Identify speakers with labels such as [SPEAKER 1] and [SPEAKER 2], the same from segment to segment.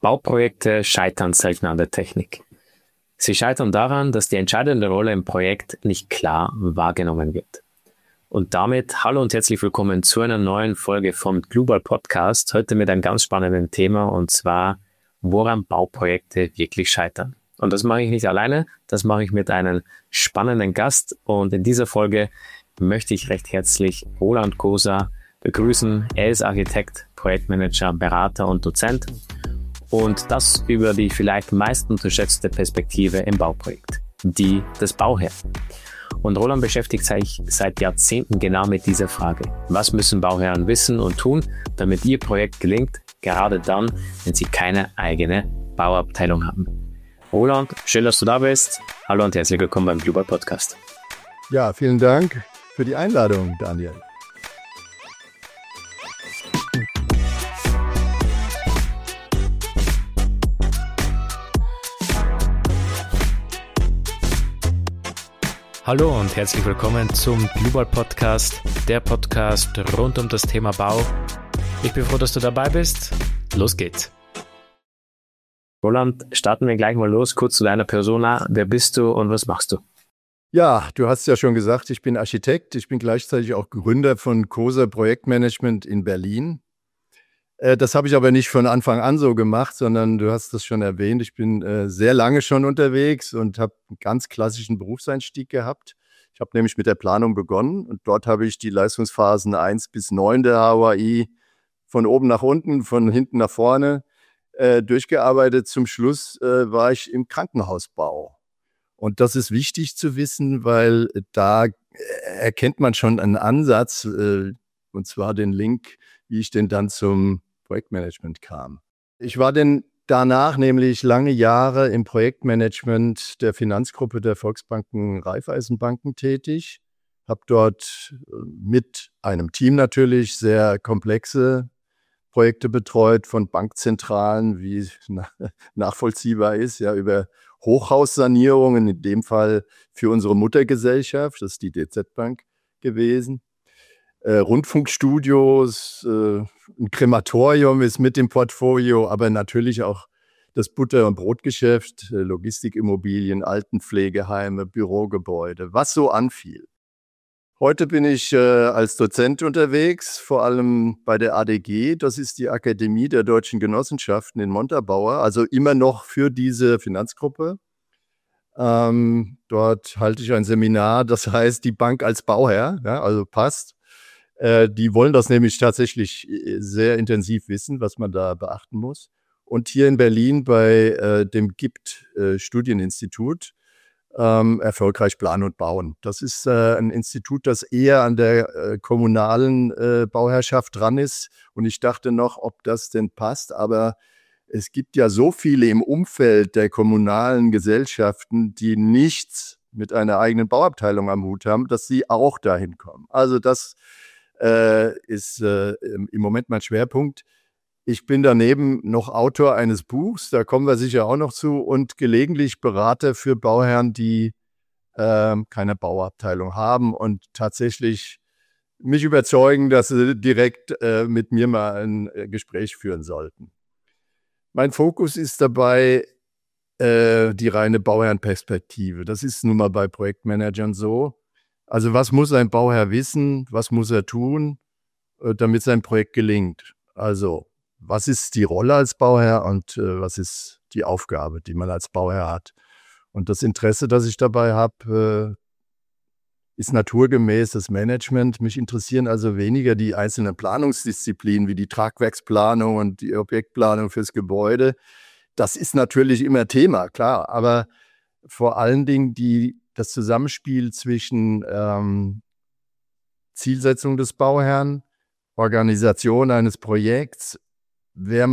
[SPEAKER 1] Bauprojekte scheitern selten an der Technik. Sie scheitern daran, dass die entscheidende Rolle im Projekt nicht klar wahrgenommen wird. Und damit hallo und herzlich willkommen zu einer neuen Folge vom Global Podcast. Heute mit einem ganz spannenden Thema, und zwar, woran Bauprojekte wirklich scheitern. Und das mache ich nicht alleine, das mache ich mit einem spannenden Gast. Und in dieser Folge möchte ich recht herzlich Roland Koser begrüßen. Er ist Architekt, Projektmanager, Berater und Dozent. Und das über die vielleicht meist unterschätzte Perspektive im Bauprojekt, die des Bauherrn. Und Roland beschäftigt sich seit Jahrzehnten genau mit dieser Frage. Was müssen Bauherren wissen und tun, damit ihr Projekt gelingt, gerade dann, wenn sie keine eigene Bauabteilung haben? Roland, schön, dass du da bist. Hallo und herzlich willkommen beim Global Podcast.
[SPEAKER 2] Ja, vielen Dank für die Einladung, Daniel.
[SPEAKER 1] Hallo und herzlich willkommen zum Global Podcast, der Podcast rund um das Thema Bau. Ich bin froh, dass du dabei bist. Los geht's. Roland, starten wir gleich mal los. Kurz zu deiner Persona. Wer bist du und was machst du?
[SPEAKER 2] Ja, du hast ja schon gesagt, ich bin Architekt. Ich bin gleichzeitig auch Gründer von Koser Projektmanagement in Berlin. Das habe ich aber nicht von Anfang an so gemacht, sondern du hast das schon erwähnt. Ich bin sehr lange schon unterwegs und habe einen ganz klassischen Berufseinstieg gehabt. Ich habe nämlich mit der Planung begonnen und dort habe ich die Leistungsphasen 1 bis 9 der HOAI von oben nach unten, von hinten nach vorne durchgearbeitet. Zum Schluss war ich im Krankenhausbau. Und das ist wichtig zu wissen, weil da erkennt man schon einen Ansatz, und zwar den Link, wie ich denn dann zum Projektmanagement kam. Ich war denn danach nämlich lange Jahre im Projektmanagement der Finanzgruppe der Volksbanken Raiffeisenbanken tätig, habe dort mit einem Team natürlich sehr komplexe Projekte betreut, von Bankzentralen, wie nachvollziehbar ist, ja, über Hochhaussanierungen, in dem Fall für unsere Muttergesellschaft, das ist die DZ Bank gewesen. Rundfunkstudios, ein Krematorium ist mit dem Portfolio, aber natürlich auch das Butter- und Brotgeschäft, Logistikimmobilien, Altenpflegeheime, Bürogebäude, was so anfiel. Heute bin ich als Dozent unterwegs, vor allem bei der ADG, das ist die Akademie der Deutschen Genossenschaften in Montabaur, also immer noch für diese Finanzgruppe. Dort halte ich ein Seminar, das heißt die Bank als Bauherr, ja, also passt. Die wollen das nämlich tatsächlich sehr intensiv wissen, was man da beachten muss. Und hier in Berlin bei dem GIBT Studieninstitut, erfolgreich planen und bauen. Das ist ein Institut, das eher an der kommunalen Bauherrschaft dran ist. Und ich dachte noch, ob das denn passt. Aber es gibt ja so viele im Umfeld der kommunalen Gesellschaften, die nichts mit einer eigenen Bauabteilung am Hut haben, dass sie auch dahin kommen. Also das ist im Moment mein Schwerpunkt. Ich bin daneben noch Autor eines Buchs, da kommen wir sicher auch noch zu, und gelegentlich Berater für Bauherren, die keine Bauabteilung haben und tatsächlich mich überzeugen, dass sie direkt mit mir mal ein Gespräch führen sollten. Mein Fokus ist dabei die reine Bauherrenperspektive. Das ist nun mal bei Projektmanagern so. Also was muss ein Bauherr wissen, was muss er tun, damit sein Projekt gelingt? Also was ist die Rolle als Bauherr und was ist die Aufgabe, die man als Bauherr hat? Und das Interesse, das ich dabei habe, ist naturgemäß das Management. Mich interessieren also weniger die einzelnen Planungsdisziplinen wie die Tragwerksplanung und die Objektplanung fürs Gebäude. Das ist natürlich immer Thema, klar, aber vor allen Dingen das Zusammenspiel zwischen Zielsetzung des Bauherrn, Organisation eines Projekts, wer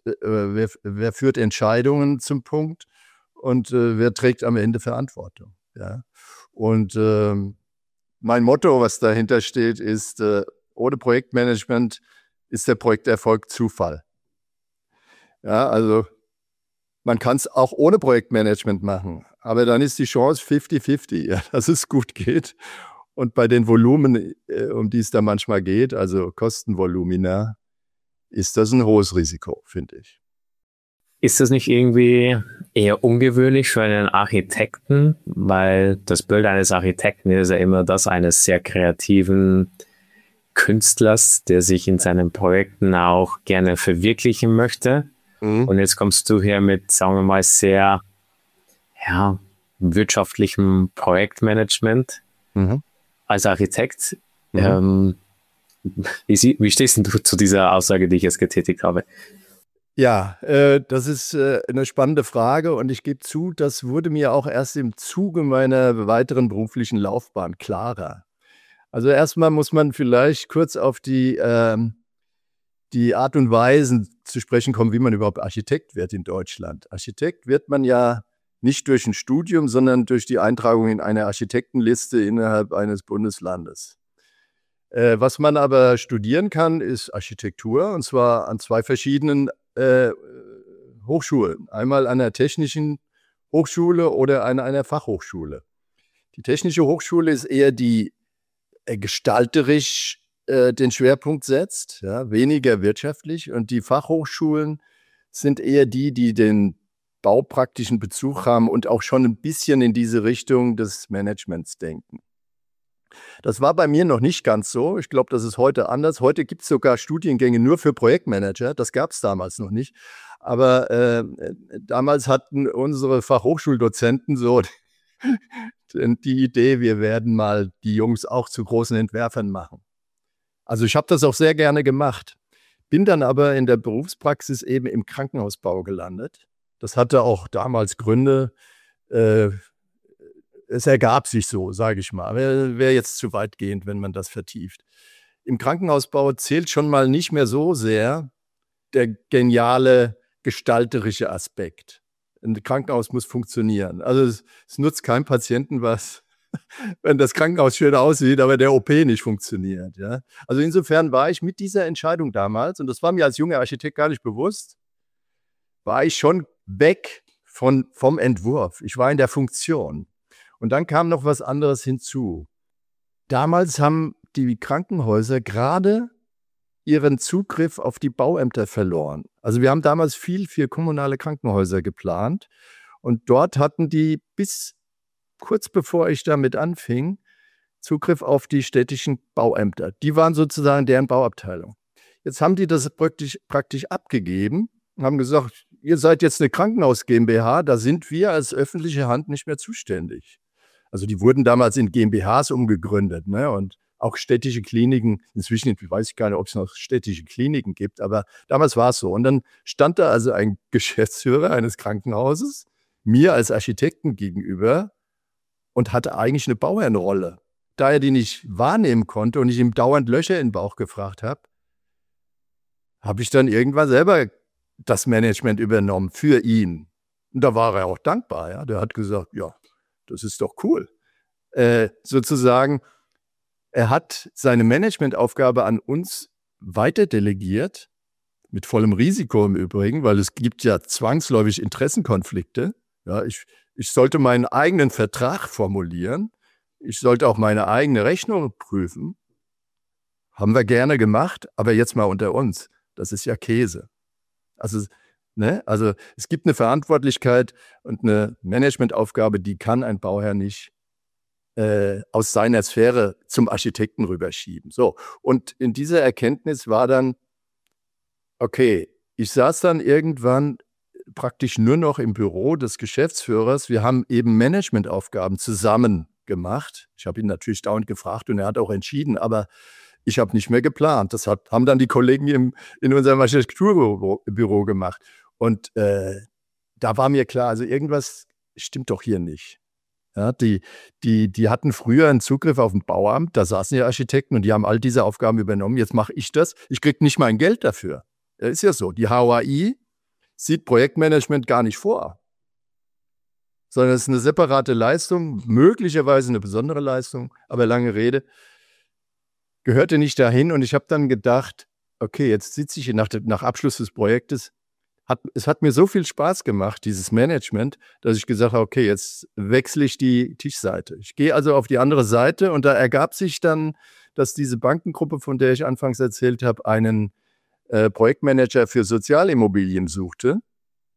[SPEAKER 2] führt Entscheidungen zum Punkt und wer trägt am Ende Verantwortung. Ja? Und mein Motto, was dahinter steht, ist, ohne Projektmanagement ist der Projekterfolg Zufall. Ja, also man kann es auch ohne Projektmanagement machen, aber dann ist die Chance 50-50, ja, dass es gut geht. Und bei den Volumen, um die es da manchmal geht, also Kostenvolumina, ist das ein hohes Risiko, finde ich.
[SPEAKER 1] Ist das nicht irgendwie eher ungewöhnlich für einen Architekten? Weil das Bild eines Architekten ist ja immer das eines sehr kreativen Künstlers, der sich in seinen Projekten auch gerne verwirklichen möchte.
[SPEAKER 2] Mhm.
[SPEAKER 1] Und jetzt kommst du hier mit, sagen wir mal, sehr ja, wirtschaftlichem Projektmanagement
[SPEAKER 2] Mhm.
[SPEAKER 1] als Architekt.
[SPEAKER 2] Mhm.
[SPEAKER 1] Wie stehst denn du zu dieser Aussage, die ich jetzt getätigt habe?
[SPEAKER 2] Ja, das ist eine spannende Frage und ich gebe zu, das wurde mir auch erst im Zuge meiner weiteren beruflichen Laufbahn klarer. Also erstmal muss man vielleicht kurz auf die Art und Weisen zu sprechen kommen, wie man überhaupt Architekt wird in Deutschland. Architekt wird man ja nicht durch ein Studium, sondern durch die Eintragung in eine Architektenliste innerhalb eines Bundeslandes. Was man aber studieren kann, ist Architektur, und zwar an zwei verschiedenen Hochschulen. Einmal an der Technischen Hochschule oder an einer Fachhochschule. Die Technische Hochschule ist eher die gestalterisch den Schwerpunkt setzt, ja, weniger wirtschaftlich. Und die Fachhochschulen sind eher die, die den baupraktischen Bezug haben und auch schon ein bisschen in diese Richtung des Managements denken. Das war bei mir noch nicht ganz so. Ich glaube, das ist heute anders. Heute gibt es sogar Studiengänge nur für Projektmanager. Das gab es damals noch nicht. Aber damals hatten unsere Fachhochschuldozenten so die Idee, wir werden mal die Jungs auch zu großen Entwerfern machen. Also ich habe das auch sehr gerne gemacht. Bin dann aber in der Berufspraxis eben im Krankenhausbau gelandet. Das hatte auch damals Gründe. Es ergab sich so, sage ich mal. Wäre jetzt zu weitgehend, wenn man das vertieft. Im Krankenhausbau zählt schon mal nicht mehr so sehr der geniale gestalterische Aspekt. Ein Krankenhaus muss funktionieren. Also es nutzt keinem Patienten was, wenn das Krankenhaus schön aussieht, aber der OP nicht funktioniert. Ja? Also insofern war ich mit dieser Entscheidung damals, und das war mir als junger Architekt gar nicht bewusst, war ich schon weg vom Entwurf. Ich war in der Funktion. Und dann kam noch was anderes hinzu. Damals haben die Krankenhäuser gerade ihren Zugriff auf die Bauämter verloren. Also wir haben damals viel für kommunale Krankenhäuser geplant und dort hatten die bis kurz bevor ich damit anfing, Zugriff auf die städtischen Bauämter. Die waren sozusagen deren Bauabteilung. Jetzt haben die das praktisch abgegeben und haben gesagt, ihr seid jetzt eine Krankenhaus GmbH, da sind wir als öffentliche Hand nicht mehr zuständig. Also die wurden damals in GmbHs umgegründet, ne? Und auch städtische Kliniken, inzwischen weiß ich gar nicht, ob es noch städtische Kliniken gibt, aber damals war es so. Und dann stand da also ein Geschäftsführer eines Krankenhauses mir als Architekten gegenüber und hatte eigentlich eine Bauherrenrolle. Da er die nicht wahrnehmen konnte und ich ihm dauernd Löcher in den Bauch gefragt habe, habe ich dann irgendwann selber das Management übernommen für ihn. Und da war er auch dankbar. Ja? Der hat gesagt, ja, das ist doch cool. Sozusagen, er hat seine Managementaufgabe an uns weiter delegiert, mit vollem Risiko im Übrigen, weil es gibt ja zwangsläufig Interessenkonflikte. Ja, ich sollte meinen eigenen Vertrag formulieren. Ich sollte auch meine eigene Rechnung prüfen. Haben wir gerne gemacht, aber jetzt mal unter uns. Das ist ja Käse. Also, ne? Also es gibt eine Verantwortlichkeit und eine Managementaufgabe, die kann ein Bauherr nicht aus seiner Sphäre zum Architekten rüberschieben. So, und in dieser Erkenntnis war dann, okay, ich saß dann irgendwann praktisch nur noch im Büro des Geschäftsführers. Wir haben eben Managementaufgaben zusammen gemacht. Ich habe ihn natürlich dauernd gefragt und er hat auch entschieden, aber ich habe nicht mehr geplant. Das haben dann die Kollegen in unserem Architekturbüro gemacht. Und da war mir klar, also irgendwas stimmt doch hier nicht. Ja, die hatten früher einen Zugriff auf ein Bauamt, da saßen ja Architekten und die haben all diese Aufgaben übernommen. Jetzt mache ich das. Ich kriege nicht mal ein Geld dafür. Das ist ja so. Die HOAI sieht Projektmanagement gar nicht vor, sondern es ist eine separate Leistung, möglicherweise eine besondere Leistung, aber lange Rede, gehörte nicht dahin. Und ich habe dann gedacht, okay, jetzt sitze ich nach Abschluss des Projektes. Es hat mir so viel Spaß gemacht, dieses Management, dass ich gesagt habe, okay, jetzt wechsle ich die Tischseite. Ich gehe also auf die andere Seite und da ergab sich dann, dass diese Bankengruppe, von der ich anfangs erzählt habe, einen Projektmanager für Sozialimmobilien suchte.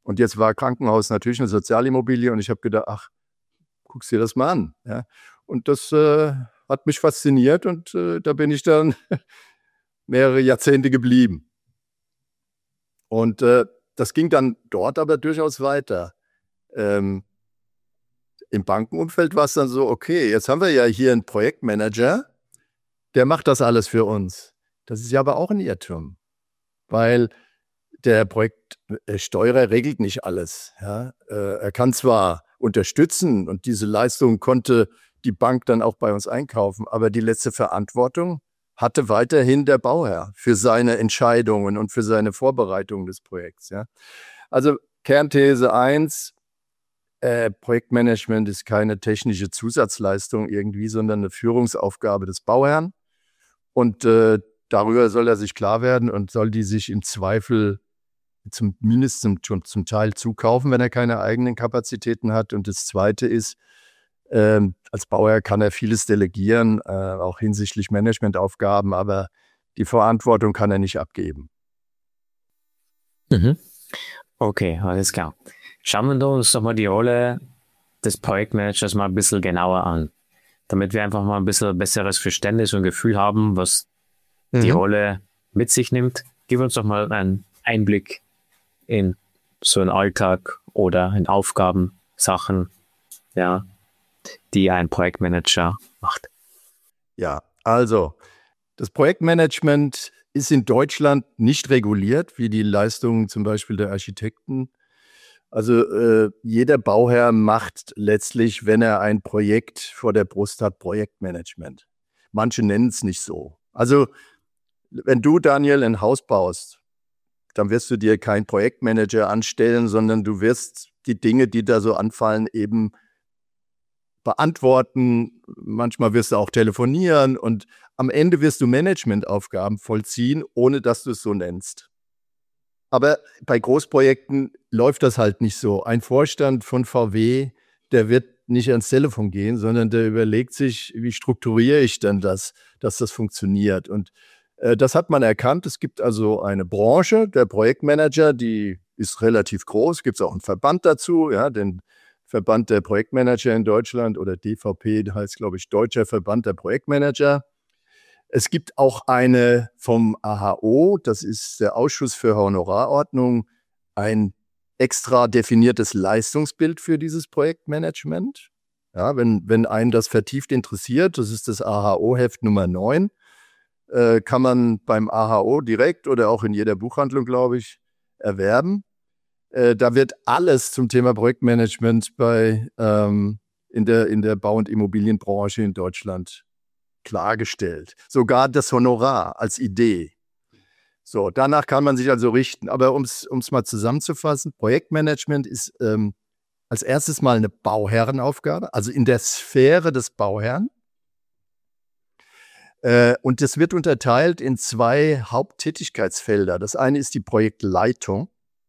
[SPEAKER 2] Und jetzt war Krankenhaus natürlich eine Sozialimmobilie und ich habe gedacht, ach, guck's dir das mal an. Ja. Und das hat mich fasziniert und da bin ich dann mehrere Jahrzehnte geblieben. Und das ging dann dort aber durchaus weiter. Im Bankenumfeld war es dann so, okay, jetzt haben wir ja hier einen Projektmanager, der macht das alles für uns. Das ist ja aber auch ein Irrtum, weil der Projektsteuerer regelt nicht alles. Ja? Er kann zwar unterstützen und diese Leistung konnte die Bank dann auch bei uns einkaufen, aber die letzte Verantwortung hatte weiterhin der Bauherr für seine Entscheidungen und für seine Vorbereitung des Projekts. Ja? Also Kernthese 1, Projektmanagement ist keine technische Zusatzleistung irgendwie, sondern eine Führungsaufgabe des Bauherrn. Und darüber soll er sich klar werden und soll die sich im Zweifel zumindest zum Teil zukaufen, wenn er keine eigenen Kapazitäten hat. Und das Zweite ist, als Bauherr kann er vieles delegieren, auch hinsichtlich Managementaufgaben, aber die Verantwortung kann er nicht abgeben.
[SPEAKER 1] Mhm. Okay, alles klar. Schauen wir uns doch mal die Rolle des Projektmanagers mal ein bisschen genauer an, damit wir einfach mal ein bisschen besseres Verständnis und Gefühl haben, was die Rolle mit sich nimmt. Gib uns doch mal einen Einblick in so einen Alltag oder in Aufgaben, Sachen, ja, die ein Projektmanager macht.
[SPEAKER 2] Ja, also das Projektmanagement ist in Deutschland nicht reguliert, wie die Leistungen zum Beispiel der Architekten. Also jeder Bauherr macht letztlich, wenn er ein Projekt vor der Brust hat, Projektmanagement. Manche nennen es nicht so. Also wenn du, Daniel, ein Haus baust, dann wirst du dir keinen Projektmanager anstellen, sondern du wirst die Dinge, die da so anfallen, eben beantworten. Manchmal wirst du auch telefonieren und am Ende wirst du Managementaufgaben vollziehen, ohne dass du es so nennst. Aber bei Großprojekten läuft das halt nicht so. Ein Vorstand von VW, der wird nicht ans Telefon gehen, sondern der überlegt sich, wie strukturiere ich denn das, dass das funktioniert. Und das hat man erkannt. Es gibt also eine Branche, der Projektmanager, die ist relativ groß. Gibt es auch einen Verband dazu, ja, den Verband der Projektmanager in Deutschland oder DVP, heißt, glaube ich, Deutscher Verband der Projektmanager. Es gibt auch eine vom AHO, das ist der Ausschuss für Honorarordnung, ein extra definiertes Leistungsbild für dieses Projektmanagement. Ja, wenn einen das vertieft interessiert, das ist das AHO-Heft Nummer 9, kann man beim AHO direkt oder auch in jeder Buchhandlung, glaube ich, erwerben. Da wird alles zum Thema Projektmanagement in der Bau- und Immobilienbranche in Deutschland klargestellt. Sogar das Honorar als Idee. So, danach kann man sich also richten. Aber um es mal zusammenzufassen, Projektmanagement ist als erstes mal eine Bauherrenaufgabe, also in der Sphäre des Bauherrn. Und das wird unterteilt in 2 Haupttätigkeitsfelder. Das eine ist die Projektleitung.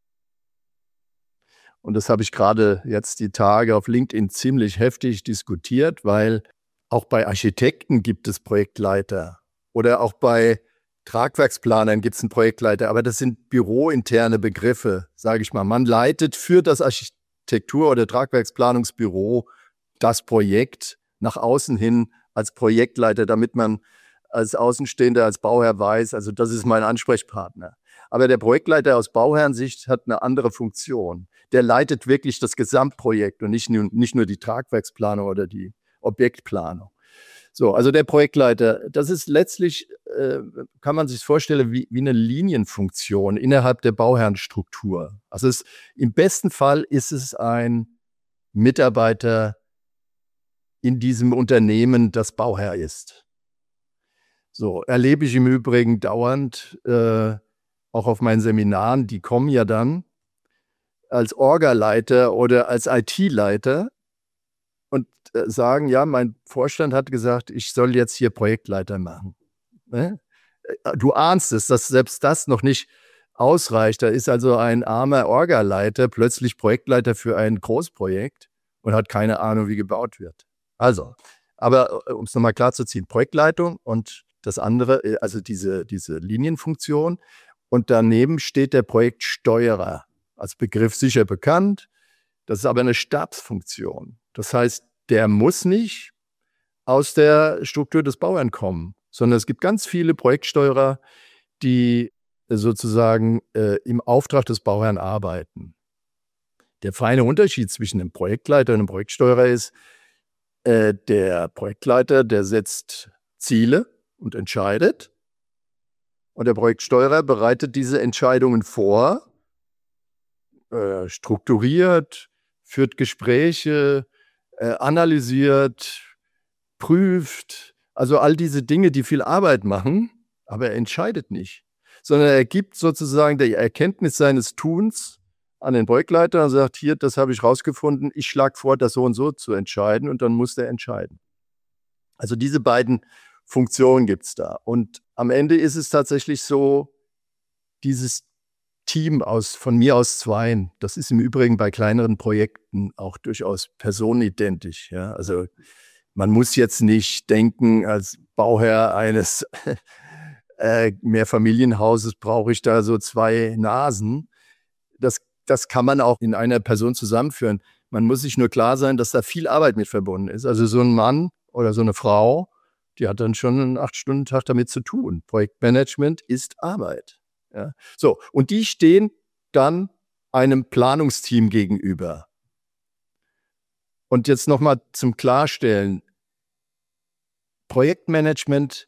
[SPEAKER 2] Und das habe ich gerade jetzt die Tage auf LinkedIn ziemlich heftig diskutiert, weil auch bei Architekten gibt es Projektleiter oder auch bei Tragwerksplanern gibt es einen Projektleiter. Aber das sind bürointerne Begriffe, sage ich mal. Man leitet für das Architektur- oder Tragwerksplanungsbüro das Projekt nach außen hin als Projektleiter, damit man als Außenstehender, als Bauherr weiß, also das ist mein Ansprechpartner. Aber der Projektleiter aus Bauherrensicht hat eine andere Funktion. Der leitet wirklich das Gesamtprojekt und nicht nur die Tragwerksplanung oder die Objektplanung. So, also der Projektleiter, das ist letztlich, kann man sich vorstellen, wie eine Linienfunktion innerhalb der Bauherrenstruktur. Also im besten Fall ist es ein Mitarbeiter in diesem Unternehmen, das Bauherr ist. So, erlebe ich im Übrigen dauernd, auch auf meinen Seminaren, die kommen ja dann als Orga-Leiter oder als IT-Leiter und sagen, ja, mein Vorstand hat gesagt, ich soll jetzt hier Projektleiter machen. Ne? Du ahnst es, dass selbst das noch nicht ausreicht. Da ist also ein armer Orga-Leiter plötzlich Projektleiter für ein Großprojekt und hat keine Ahnung, wie gebaut wird. Also, aber um es nochmal klar zu ziehen, Projektleitung und das andere, also diese Linienfunktion. Und daneben steht der Projektsteuerer. als Begriff sicher bekannt. Das ist aber eine Stabsfunktion. Das heißt, der muss nicht aus der Struktur des Bauherrn kommen, sondern es gibt ganz viele Projektsteuerer, die sozusagen im Auftrag des Bauherrn arbeiten. Der feine Unterschied zwischen einem Projektleiter und einem Projektsteuerer ist, der Projektleiter, der setzt Ziele und entscheidet. Und der Projektsteuerer bereitet diese Entscheidungen vor, strukturiert, führt Gespräche, analysiert, prüft. Also all diese Dinge, die viel Arbeit machen, aber er entscheidet nicht. Sondern er gibt sozusagen die Erkenntnis seines Tuns an den Projektleiter und sagt, hier, das habe ich rausgefunden, ich schlage vor, das so und so zu entscheiden und dann muss der entscheiden. Also diese beiden Funktionen gibt es da. Und am Ende ist es tatsächlich so, dieses Team von mir aus zweien, das ist im Übrigen bei kleineren Projekten auch durchaus personenidentisch. Ja? Also man muss jetzt nicht denken, als Bauherr eines Mehrfamilienhauses brauche ich da so 2 Nasen. Das kann man auch in einer Person zusammenführen. Man muss sich nur klar sein, dass da viel Arbeit mit verbunden ist. Also so ein Mann oder so eine Frau, die hat dann schon einen 8-Stunden-Tag damit zu tun. Projektmanagement ist Arbeit. Ja? So, und die stehen dann einem Planungsteam gegenüber. Und jetzt nochmal zum Klarstellen. Projektmanagement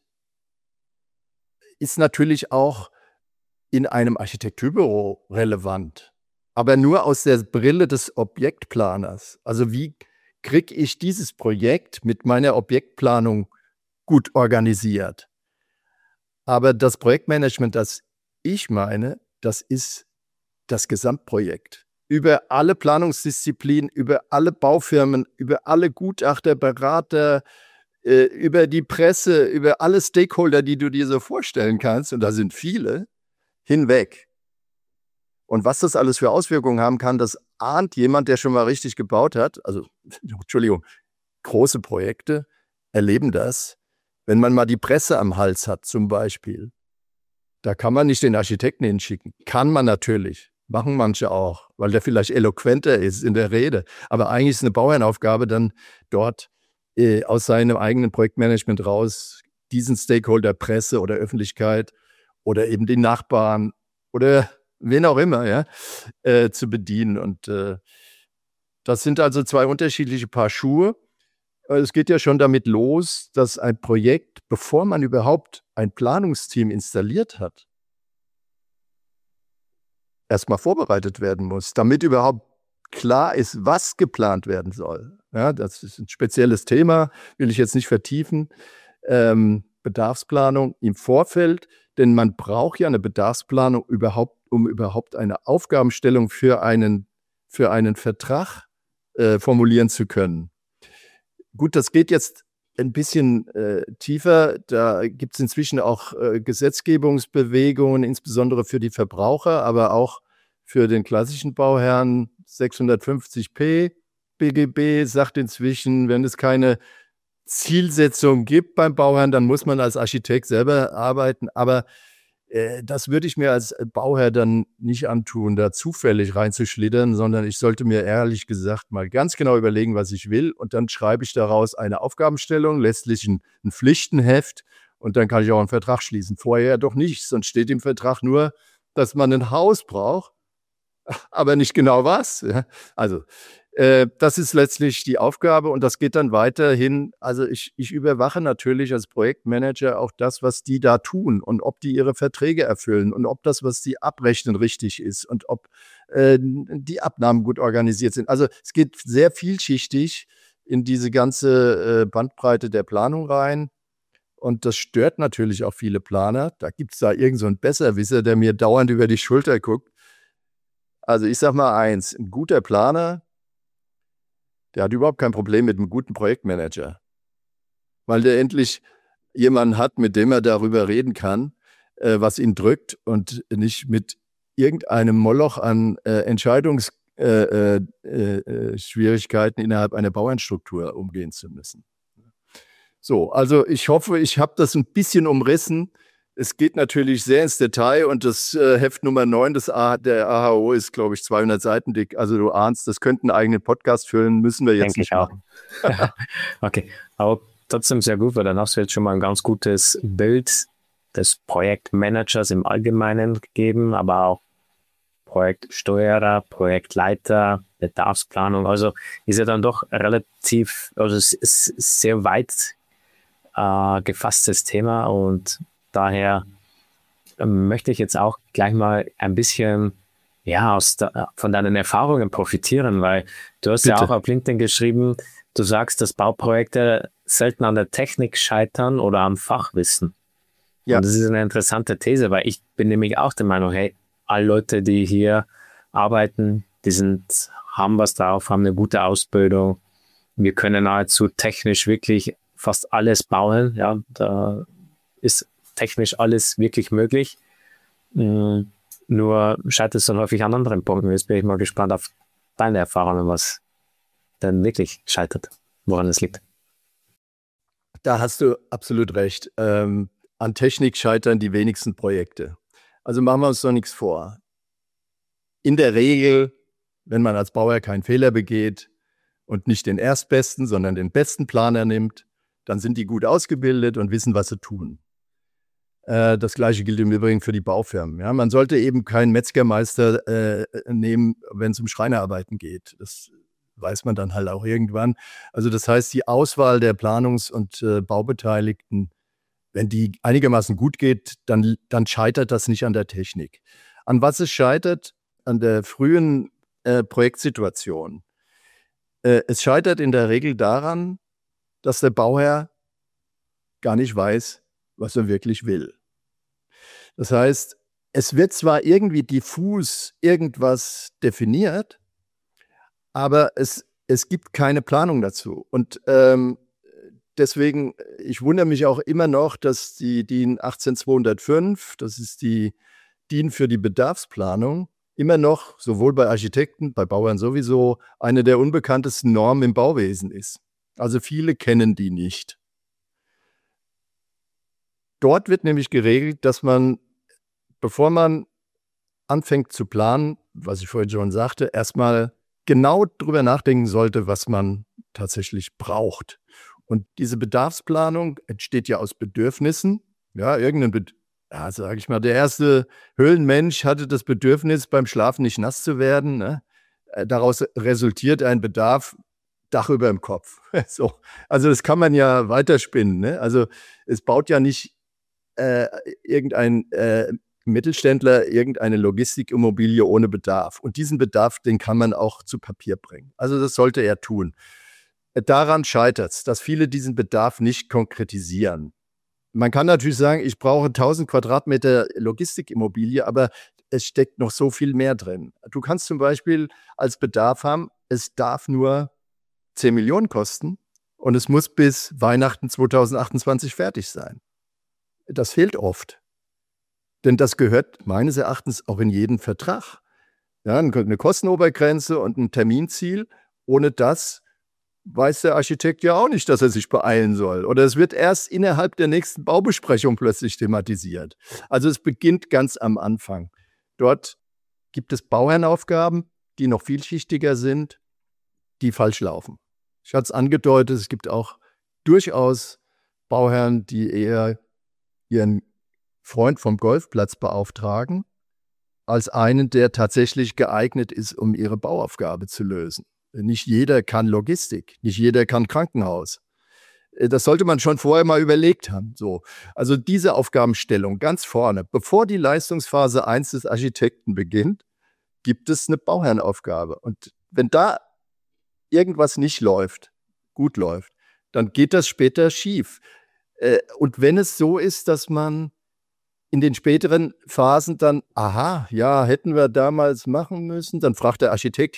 [SPEAKER 2] ist natürlich auch in einem Architekturbüro relevant, aber nur aus der Brille des Objektplaners. Also wie kriege ich dieses Projekt mit meiner Objektplanung gut organisiert? Aber das Projektmanagement, das ich meine, das ist das Gesamtprojekt. Über alle Planungsdisziplinen, über alle Baufirmen, über alle Gutachter, Berater, über die Presse, über alle Stakeholder, die du dir so vorstellen kannst, und da sind viele, hinweg. Und was das alles für Auswirkungen haben kann, das ahnt jemand, der schon mal richtig gebaut hat. Also, Entschuldigung, große Projekte erleben das. Wenn man mal die Presse am Hals hat zum Beispiel, da kann man nicht den Architekten hinschicken. Kann man natürlich, machen manche auch, weil der vielleicht eloquenter ist in der Rede. Aber eigentlich ist eine Bauherrenaufgabe dann dort aus seinem eigenen Projektmanagement raus, diesen Stakeholder, Presse oder Öffentlichkeit oder eben den Nachbarn oder wen auch immer, ja, zu bedienen. Und das sind also 2 unterschiedliche Paar Schuhe. Es geht ja schon damit los, dass ein Projekt, bevor man überhaupt ein Planungsteam installiert hat, erstmal vorbereitet werden muss, damit überhaupt klar ist, was geplant werden soll. Ja, das ist ein spezielles Thema, will ich jetzt nicht vertiefen. Bedarfsplanung im Vorfeld, denn man braucht ja eine Bedarfsplanung um überhaupt eine Aufgabenstellung für einen Vertrag formulieren zu können. Gut, das geht jetzt ein bisschen tiefer. Da gibt es inzwischen auch Gesetzgebungsbewegungen, insbesondere für die Verbraucher, aber auch für den klassischen Bauherrn. 650p BGB sagt inzwischen, wenn es keine Zielsetzung gibt beim Bauherrn, dann muss man als Architekt selber arbeiten. Aber das würde ich mir als Bauherr dann nicht antun, da zufällig reinzuschlittern, sondern ich sollte mir ehrlich gesagt mal ganz genau überlegen, was ich will. Und dann schreibe ich daraus eine Aufgabenstellung, letztlich ein Pflichtenheft. Und dann kann ich auch einen Vertrag schließen. Vorher doch nicht, sonst steht im Vertrag nur, dass man ein Haus braucht, aber nicht genau was. Ja. Also das ist letztlich die Aufgabe und das geht dann weiterhin. Also ich überwache natürlich als Projektmanager auch das, was die da tun und ob die ihre Verträge erfüllen und ob das, was die abrechnen, richtig ist und ob die Abnahmen gut organisiert sind. Also es geht sehr vielschichtig in diese ganze Bandbreite der Planung rein. Und das stört natürlich auch viele Planer. Da gibt es da irgend so einen Besserwisser, der mir dauernd über die Schulter guckt. Also ich sage mal eins, ein guter Planer, der hat überhaupt kein Problem mit einem guten Projektmanager, weil der endlich jemanden hat, mit dem er darüber reden kann, was ihn drückt und nicht mit irgendeinem Moloch an Entscheidungsschwierigkeiten innerhalb einer Bauernstruktur umgehen zu müssen. So, also ich hoffe, ich habe das ein bisschen umrissen. Es geht natürlich sehr ins Detail und das Heft Nummer 9 der AHO ist, glaube ich, 200 Seiten dick. Also du ahnst, das könnte einen eigenen Podcast füllen, müssen wir jetzt
[SPEAKER 1] Denke
[SPEAKER 2] nicht
[SPEAKER 1] ich auch.
[SPEAKER 2] machen.
[SPEAKER 1] Okay, aber trotzdem sehr gut, weil dann hast du jetzt schon mal ein ganz gutes Bild des Projektmanagers im Allgemeinen gegeben, aber auch Projektsteuerer, Projektleiter, Bedarfsplanung. Also ist ja dann doch relativ, also es ist sehr weit gefasstes Thema und daher möchte ich jetzt auch gleich mal ein bisschen von deinen Erfahrungen profitieren, weil du hast ja
[SPEAKER 2] Bitte.
[SPEAKER 1] auch auf LinkedIn geschrieben, du sagst, dass Bauprojekte selten an der Technik scheitern oder am Fachwissen.
[SPEAKER 2] Ja.
[SPEAKER 1] Und das ist eine interessante These, weil ich bin nämlich auch der Meinung, hey, alle Leute, die hier arbeiten, haben was drauf, haben eine gute Ausbildung. Wir können nahezu technisch wirklich fast alles bauen. Ja, da ist technisch alles wirklich möglich. Nur scheitert es dann häufig an anderen Punkten. Jetzt bin ich mal gespannt auf deine Erfahrungen, was denn wirklich scheitert, woran es liegt.
[SPEAKER 2] Da hast du absolut recht. An Technik scheitern die wenigsten Projekte. Also machen wir uns doch nichts vor. In der Regel, wenn man als Bauherr keinen Fehler begeht und nicht den erstbesten, sondern den besten Planer nimmt, dann sind die gut ausgebildet und wissen, was sie tun. Das Gleiche gilt im Übrigen für die Baufirmen. Ja, man sollte eben keinen Metzgermeister nehmen, wenn es um Schreinerarbeiten geht. Das weiß man dann halt auch irgendwann. Also das heißt, die Auswahl der Planungs- und Baubeteiligten, wenn die einigermaßen gut geht, dann scheitert das nicht an der Technik. An was es scheitert? An der frühen Projektsituation. Es scheitert in der Regel daran, dass der Bauherr gar nicht weiß, was er wirklich will. Das heißt, es wird zwar irgendwie diffus irgendwas definiert, aber es gibt keine Planung dazu. Und deswegen, ich wundere mich auch immer noch, dass die DIN 18205, das ist die DIN für die Bedarfsplanung, immer noch, sowohl bei Architekten, bei Bauern sowieso, eine der unbekanntesten Normen im Bauwesen ist. Also viele kennen die nicht. Dort wird nämlich geregelt, dass man, bevor man anfängt zu planen, was ich vorhin schon sagte, erstmal genau drüber nachdenken sollte, was man tatsächlich braucht. Und diese Bedarfsplanung entsteht ja aus Bedürfnissen. Ja, sage ich mal, der erste Höhlenmensch hatte das Bedürfnis, beim Schlafen nicht nass zu werden. Ne? Daraus resultiert ein Bedarf, Dach über dem Kopf. So. Also das kann man ja weiterspinnen. Ne? Also es baut ja nicht irgendein Mittelständler irgendeine Logistikimmobilie ohne Bedarf. Und diesen Bedarf, den kann man auch zu Papier bringen. Also das sollte er tun. Daran scheitert es, dass viele diesen Bedarf nicht konkretisieren. Man kann natürlich sagen, ich brauche 1000 Quadratmeter Logistikimmobilie, aber es steckt noch so viel mehr drin. Du kannst zum Beispiel als Bedarf haben, es darf nur 10 Millionen kosten und es muss bis Weihnachten 2028 fertig sein. Das fehlt oft. Denn das gehört meines Erachtens auch in jeden Vertrag. Ja, eine Kostenobergrenze und ein Terminziel. Ohne das weiß der Architekt ja auch nicht, dass er sich beeilen soll. Oder es wird erst innerhalb der nächsten Baubesprechung plötzlich thematisiert. Also es beginnt ganz am Anfang. Dort gibt es Bauherrenaufgaben, die noch vielschichtiger sind, die falsch laufen. Ich hatte es angedeutet, es gibt auch durchaus Bauherren, die eher ihren Freund vom Golfplatz beauftragen, als einen, der tatsächlich geeignet ist, um ihre Bauaufgabe zu lösen. Nicht jeder kann Logistik, nicht jeder kann Krankenhaus. Das sollte man schon vorher mal überlegt haben. So. Also diese Aufgabenstellung ganz vorne, bevor die Leistungsphase 1 des Architekten beginnt, gibt es eine Bauherrenaufgabe. Und wenn da irgendwas nicht läuft, gut läuft, dann geht das später schief. Und wenn es so ist, dass man in den späteren Phasen dann, hätten wir damals machen müssen, dann fragt der Architekt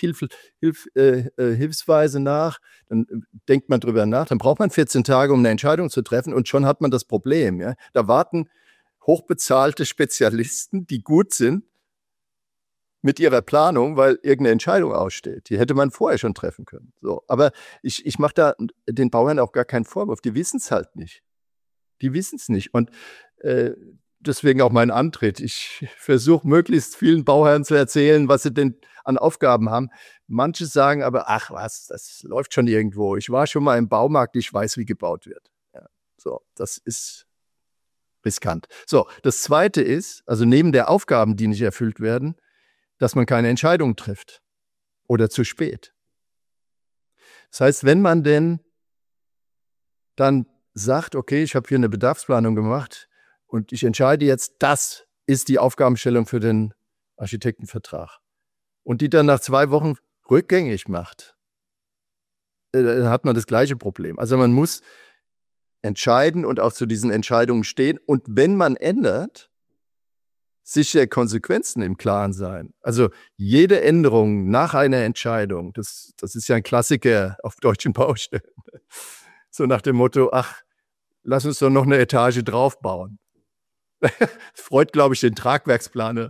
[SPEAKER 2] hilfsweise nach, dann denkt man drüber nach, dann braucht man 14 Tage, um eine Entscheidung zu treffen und schon hat man das Problem. Ja? Da warten hochbezahlte Spezialisten, die gut sind, mit ihrer Planung, weil irgendeine Entscheidung aussteht. Die hätte man vorher schon treffen können. So. Aber ich mache da den Bauern auch gar keinen Vorwurf, die wissen es halt nicht. Die wissen es nicht. Und deswegen auch mein Antritt. Ich versuche möglichst vielen Bauherren zu erzählen, was sie denn an Aufgaben haben. Manche sagen aber, ach was, das läuft schon irgendwo. Ich war schon mal im Baumarkt, ich weiß, wie gebaut wird. Ja, so, das ist riskant. So, das Zweite ist, also neben der Aufgaben, die nicht erfüllt werden, dass man keine Entscheidung trifft oder zu spät. Das heißt, wenn man denn dann sagt, okay, ich habe hier eine Bedarfsplanung gemacht und ich entscheide jetzt, das ist die Aufgabenstellung für den Architektenvertrag und die dann nach 2 Wochen rückgängig macht, dann hat man das gleiche Problem. Also man muss entscheiden und auch zu diesen Entscheidungen stehen und wenn man ändert, sich der Konsequenzen im Klaren sein. Also jede Änderung nach einer Entscheidung, das ist ja ein Klassiker auf deutschen Baustellen. So nach dem Motto, ach, lass uns doch noch eine Etage draufbauen. Freut, glaube ich, den Tragwerksplaner.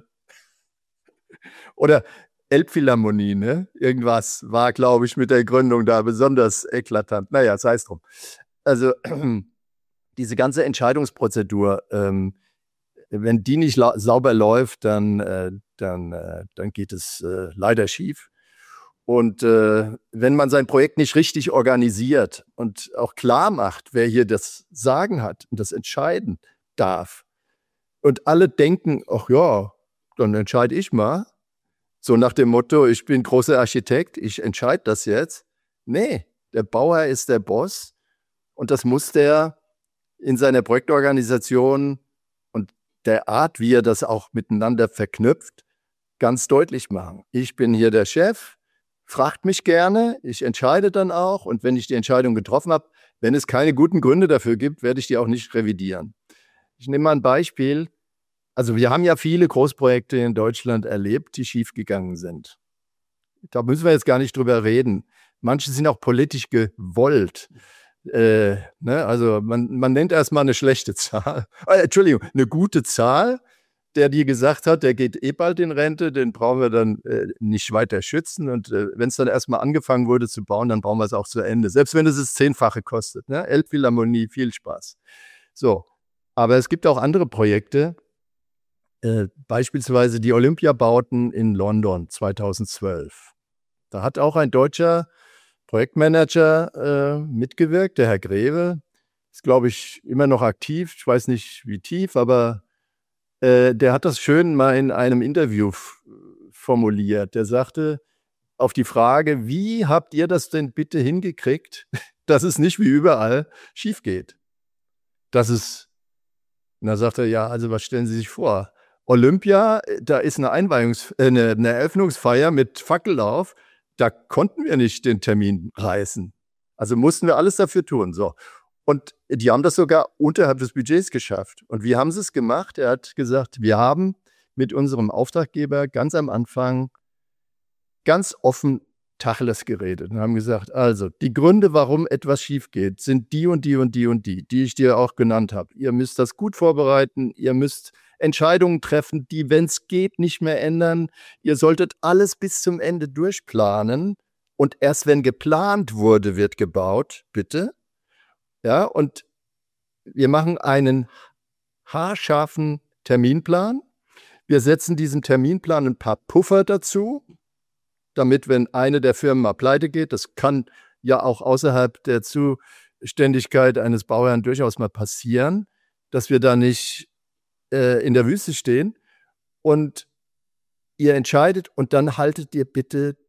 [SPEAKER 2] Oder Elbphilharmonie, ne? Irgendwas war, glaube ich, mit der Gründung da besonders eklatant. Naja, sei es drum. Also diese ganze Entscheidungsprozedur, wenn die nicht sauber läuft, dann geht es leider schief. Und wenn man sein Projekt nicht richtig organisiert und auch klar macht, wer hier das Sagen hat und das entscheiden darf, und alle denken, ach ja, dann entscheide ich mal, so nach dem Motto, ich bin großer Architekt, ich entscheide das jetzt. Nee, der Bauherr ist der Boss und das muss der in seiner Projektorganisation und der Art, wie er das auch miteinander verknüpft, ganz deutlich machen. Ich bin hier der Chef, fragt mich gerne, ich entscheide dann auch und wenn ich die Entscheidung getroffen habe, wenn es keine guten Gründe dafür gibt, werde ich die auch nicht revidieren. Ich nehme mal ein Beispiel. Also wir haben ja viele Großprojekte in Deutschland erlebt, die schiefgegangen sind. Da müssen wir jetzt gar nicht drüber reden. Manche sind auch politisch gewollt. Also man nennt erstmal eine schlechte Zahl. Entschuldigung, eine gute Zahl, der dir gesagt hat, der geht eh bald in Rente, den brauchen wir dann nicht weiter schützen. Und wenn es dann erstmal angefangen wurde zu bauen, dann bauen wir es auch zu Ende. Selbst wenn es das 10-fache kostet. Ne? Elbphilharmonie, viel Spaß. So, aber es gibt auch andere Projekte, beispielsweise die Olympiabauten in London 2012. Da hat auch ein deutscher Projektmanager mitgewirkt, der Herr Greve. Ist, glaube ich, immer noch aktiv. Ich weiß nicht, wie tief, aber der hat das schön mal in einem Interview formuliert. Der sagte auf die Frage, wie habt ihr das denn bitte hingekriegt, dass es nicht wie überall schief geht? Und da sagt er, ja, also was stellen Sie sich vor? Olympia, da ist eine Eröffnungsfeier mit Fackellauf, da konnten wir nicht den Termin reißen. Also mussten wir alles dafür tun. So. Und die haben das sogar unterhalb des Budgets geschafft. Und wie haben sie es gemacht? Er hat gesagt, wir haben mit unserem Auftraggeber ganz am Anfang ganz offen Tacheles geredet und haben gesagt, also die Gründe, warum etwas schief geht, sind die und die und die und die ich dir auch genannt habe. Ihr müsst das gut vorbereiten, ihr müsst Entscheidungen treffen, die, wenn es geht, nicht mehr ändern. Ihr solltet alles bis zum Ende durchplanen und erst wenn geplant wurde, wird gebaut, bitte. Ja, und wir machen einen haarscharfen Terminplan. Wir setzen diesem Terminplan ein paar Puffer dazu, damit, wenn eine der Firmen mal pleite geht, das kann ja auch außerhalb der Zuständigkeit eines Bauherrn durchaus mal passieren, dass wir da nicht in der Wüste stehen und ihr entscheidet und dann haltet ihr bitte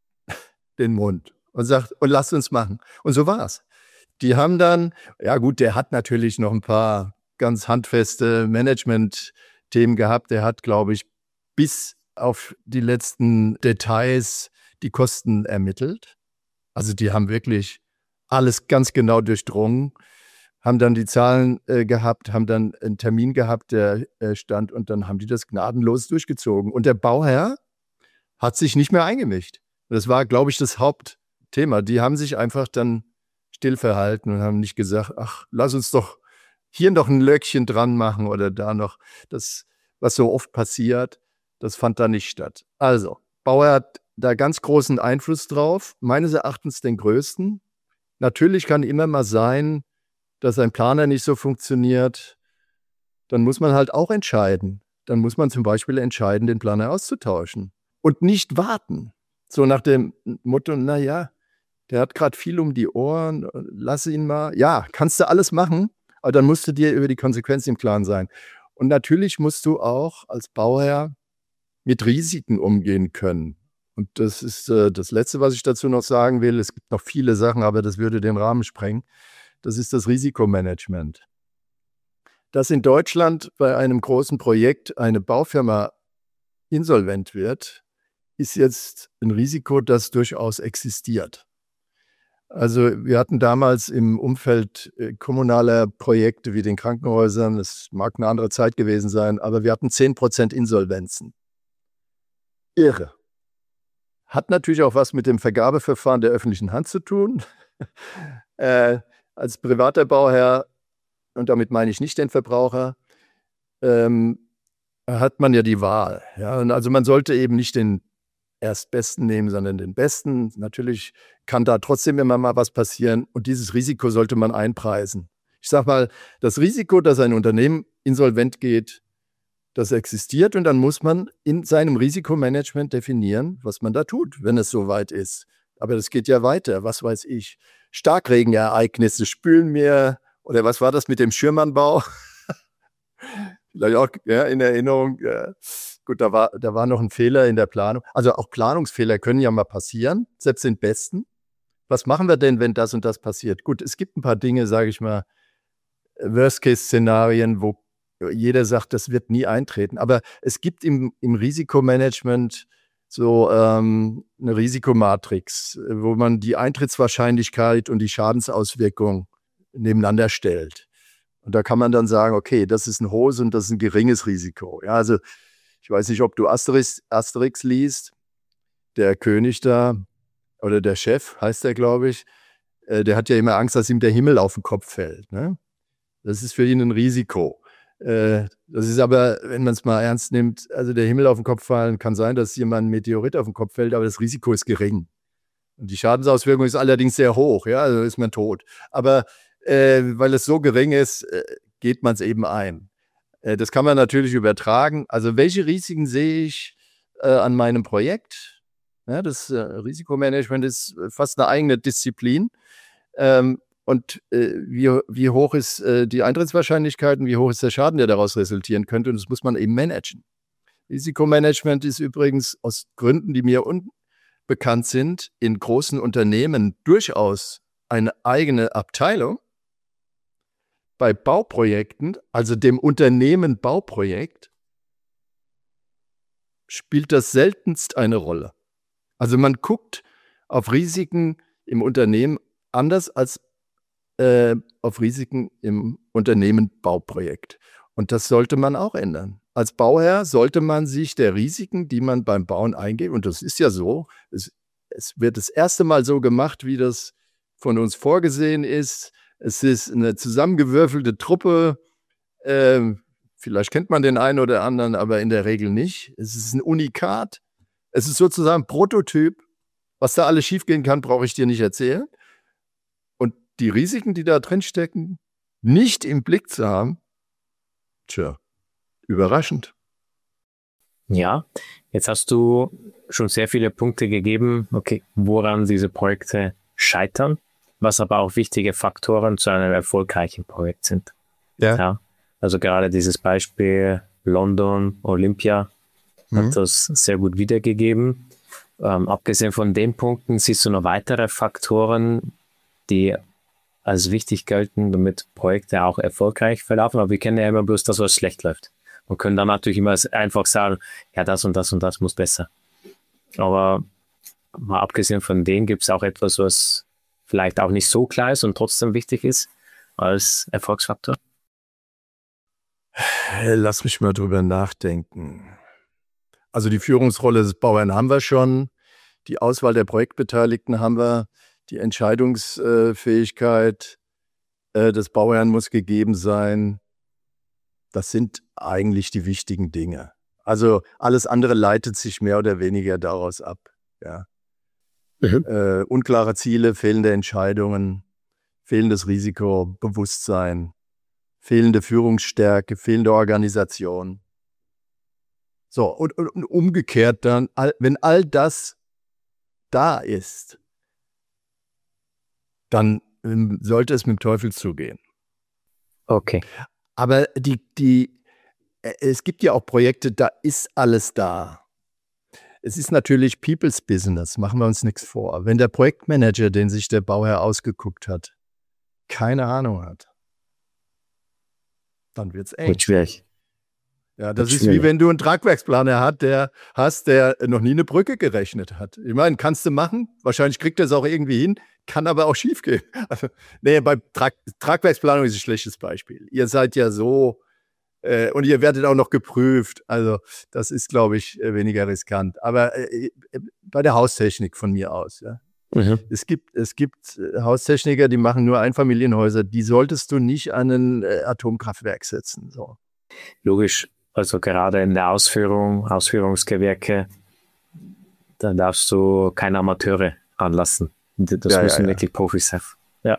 [SPEAKER 2] den Mund und sagt, und lasst uns machen. Und so war's. Die haben dann, ja gut, der hat natürlich noch ein paar ganz handfeste Management-Themen gehabt. Der hat, glaube ich, bis auf die letzten Details die Kosten ermittelt. Also die haben wirklich alles ganz genau durchdrungen, haben dann die Zahlen gehabt, haben dann einen Termin gehabt, der stand und dann haben die das gnadenlos durchgezogen. Und der Bauherr hat sich nicht mehr eingemischt. Das war, glaube ich, das Hauptthema. Die haben sich einfach dann still verhalten und haben nicht gesagt, ach, lass uns doch hier noch ein Löckchen dran machen oder da noch. Das, was so oft passiert, das fand da nicht statt. Also, Bauer hat da ganz großen Einfluss drauf, meines Erachtens den größten. Natürlich kann immer mal sein, dass ein Planer nicht so funktioniert. dann muss man halt auch entscheiden. Dann muss man zum Beispiel entscheiden, den Planer auszutauschen und nicht warten. So nach dem Motto, naja, der hat gerade viel um die Ohren, lass ihn mal. Ja, kannst du alles machen, aber dann musst du dir über die Konsequenzen im Klaren sein. Und natürlich musst du auch als Bauherr mit Risiken umgehen können. Und das ist das Letzte, was ich dazu noch sagen will. Es gibt noch viele Sachen, aber das würde den Rahmen sprengen. Das ist das Risikomanagement. Dass in Deutschland bei einem großen Projekt eine Baufirma insolvent wird, ist jetzt ein Risiko, das durchaus existiert. Also wir hatten damals im Umfeld kommunaler Projekte wie den Krankenhäusern, es mag eine andere Zeit gewesen sein, aber wir hatten 10% Insolvenzen. Irre. Hat natürlich auch was mit dem Vergabeverfahren der öffentlichen Hand zu tun. Als privater Bauherr, und damit meine ich nicht den Verbraucher, hat man ja die Wahl. Ja? Und also man sollte eben nicht den Erstbesten nehmen, sondern den Besten. Natürlich kann da trotzdem immer mal was passieren und dieses Risiko sollte man einpreisen. Ich sage mal, das Risiko, dass ein Unternehmen insolvent geht, das existiert und dann muss man in seinem Risikomanagement definieren, was man da tut, wenn es soweit ist. Aber das geht ja weiter, was weiß ich. Starkregenereignisse spülen mir, oder was war das mit dem Schirmannbau? Vielleicht auch in Erinnerung. Gut, da war noch ein Fehler in der Planung. Also auch Planungsfehler können ja mal passieren, selbst den besten. Was machen wir denn, wenn das und das passiert? Gut, es gibt ein paar Dinge, sage ich mal, Worst-Case-Szenarien, wo jeder sagt, das wird nie eintreten. Aber es gibt im Risikomanagement so eine Risikomatrix, wo man die Eintrittswahrscheinlichkeit und die Schadensauswirkung nebeneinander stellt. Und da kann man dann sagen, okay, das ist ein hohes und das ist ein geringes Risiko. Ja, also ich weiß nicht, ob du Asterix liest, der König da, oder der Chef heißt der, glaube ich, der hat ja immer Angst, dass ihm der Himmel auf den Kopf fällt. Ne? Das ist für ihn ein Risiko. Das ist aber, wenn man es mal ernst nimmt, also der Himmel auf den Kopf fallen, kann sein, dass jemand ein Meteorit auf den Kopf fällt, aber das Risiko ist gering. Und die Schadensauswirkung ist allerdings sehr hoch, ja, also ist man tot. Aber weil es so gering ist, geht man es eben ein. Das kann man natürlich übertragen. Also welche Risiken sehe ich an meinem Projekt? Ja, das Risikomanagement ist fast eine eigene Disziplin. Und wie hoch ist die Eintrittswahrscheinlichkeit und wie hoch ist der Schaden, der daraus resultieren könnte? Und das muss man eben managen. Risikomanagement ist übrigens aus Gründen, die mir unbekannt sind, in großen Unternehmen durchaus eine eigene Abteilung. Bei Bauprojekten, also dem Unternehmen Bauprojekt, spielt das seltenst eine Rolle. Also man guckt auf Risiken im Unternehmen anders als auf Risiken im Unternehmen Bauprojekt. Und das sollte man auch ändern. Als Bauherr sollte man sich der Risiken, die man beim Bauen eingeht, und das ist ja so, es wird das erste Mal so gemacht, wie das von uns vorgesehen ist. Es ist eine zusammengewürfelte Truppe. Vielleicht kennt man den einen oder anderen, aber in der Regel nicht. Es ist ein Unikat. Es ist sozusagen ein Prototyp. Was da alles schiefgehen kann, brauche ich dir nicht erzählen. Und die Risiken, die da drin stecken, nicht im Blick zu haben, tja, überraschend.
[SPEAKER 1] Ja, jetzt hast du schon sehr viele Punkte gegeben, okay, woran diese Projekte scheitern, was aber auch wichtige Faktoren zu einem erfolgreichen Projekt sind. Ja. Also gerade dieses Beispiel London, Olympia hat das sehr gut wiedergegeben. Abgesehen von den Punkten siehst du noch weitere Faktoren, die als wichtig gelten, damit Projekte auch erfolgreich verlaufen. Aber wir kennen ja immer bloß das, was schlecht läuft. Und können dann natürlich immer einfach sagen, ja, das und das und das muss besser. Aber mal abgesehen von denen gibt es auch etwas, was vielleicht auch nicht so klar ist und trotzdem wichtig ist als Erfolgsfaktor.
[SPEAKER 2] Lass mich mal drüber nachdenken. Also die Führungsrolle des Bauherrn haben wir schon, die Auswahl der Projektbeteiligten haben wir, die Entscheidungsfähigkeit des Bauherrn muss gegeben sein. Das sind eigentlich die wichtigen Dinge. Also alles andere leitet sich mehr oder weniger daraus ab. Ja. Unklare Ziele, fehlende Entscheidungen, fehlendes Risikobewusstsein, fehlende Führungsstärke, fehlende Organisation. So, und umgekehrt dann, wenn all das da ist, dann sollte es mit dem Teufel zugehen.
[SPEAKER 1] Okay.
[SPEAKER 2] Aber es gibt ja auch Projekte, da ist alles da. Es ist natürlich People's Business, machen wir uns nichts vor. Wenn der Projektmanager, den sich der Bauherr ausgeguckt hat, keine Ahnung hat, dann wird es eng.
[SPEAKER 1] Wird schwierig.
[SPEAKER 2] Ja, das ist wie wenn du einen Tragwerksplaner der noch nie eine Brücke gerechnet hat. Ich meine, kannst du machen, wahrscheinlich kriegt er es auch irgendwie hin, kann aber auch schief gehen. Also, bei Tragwerksplanung ist ein schlechtes Beispiel. Ihr seid ja so, und ihr werdet auch noch geprüft. Also das ist, glaube ich, weniger riskant. Aber bei der Haustechnik von mir aus, ja. Mhm. Es gibt Haustechniker, die machen nur Einfamilienhäuser. Die solltest du nicht an ein Atomkraftwerk setzen. So.
[SPEAKER 1] Logisch. Also gerade in der Ausführungsgewerke, da darfst du keine Amateure anlassen. Das müssen wirklich Profis sein. Ja.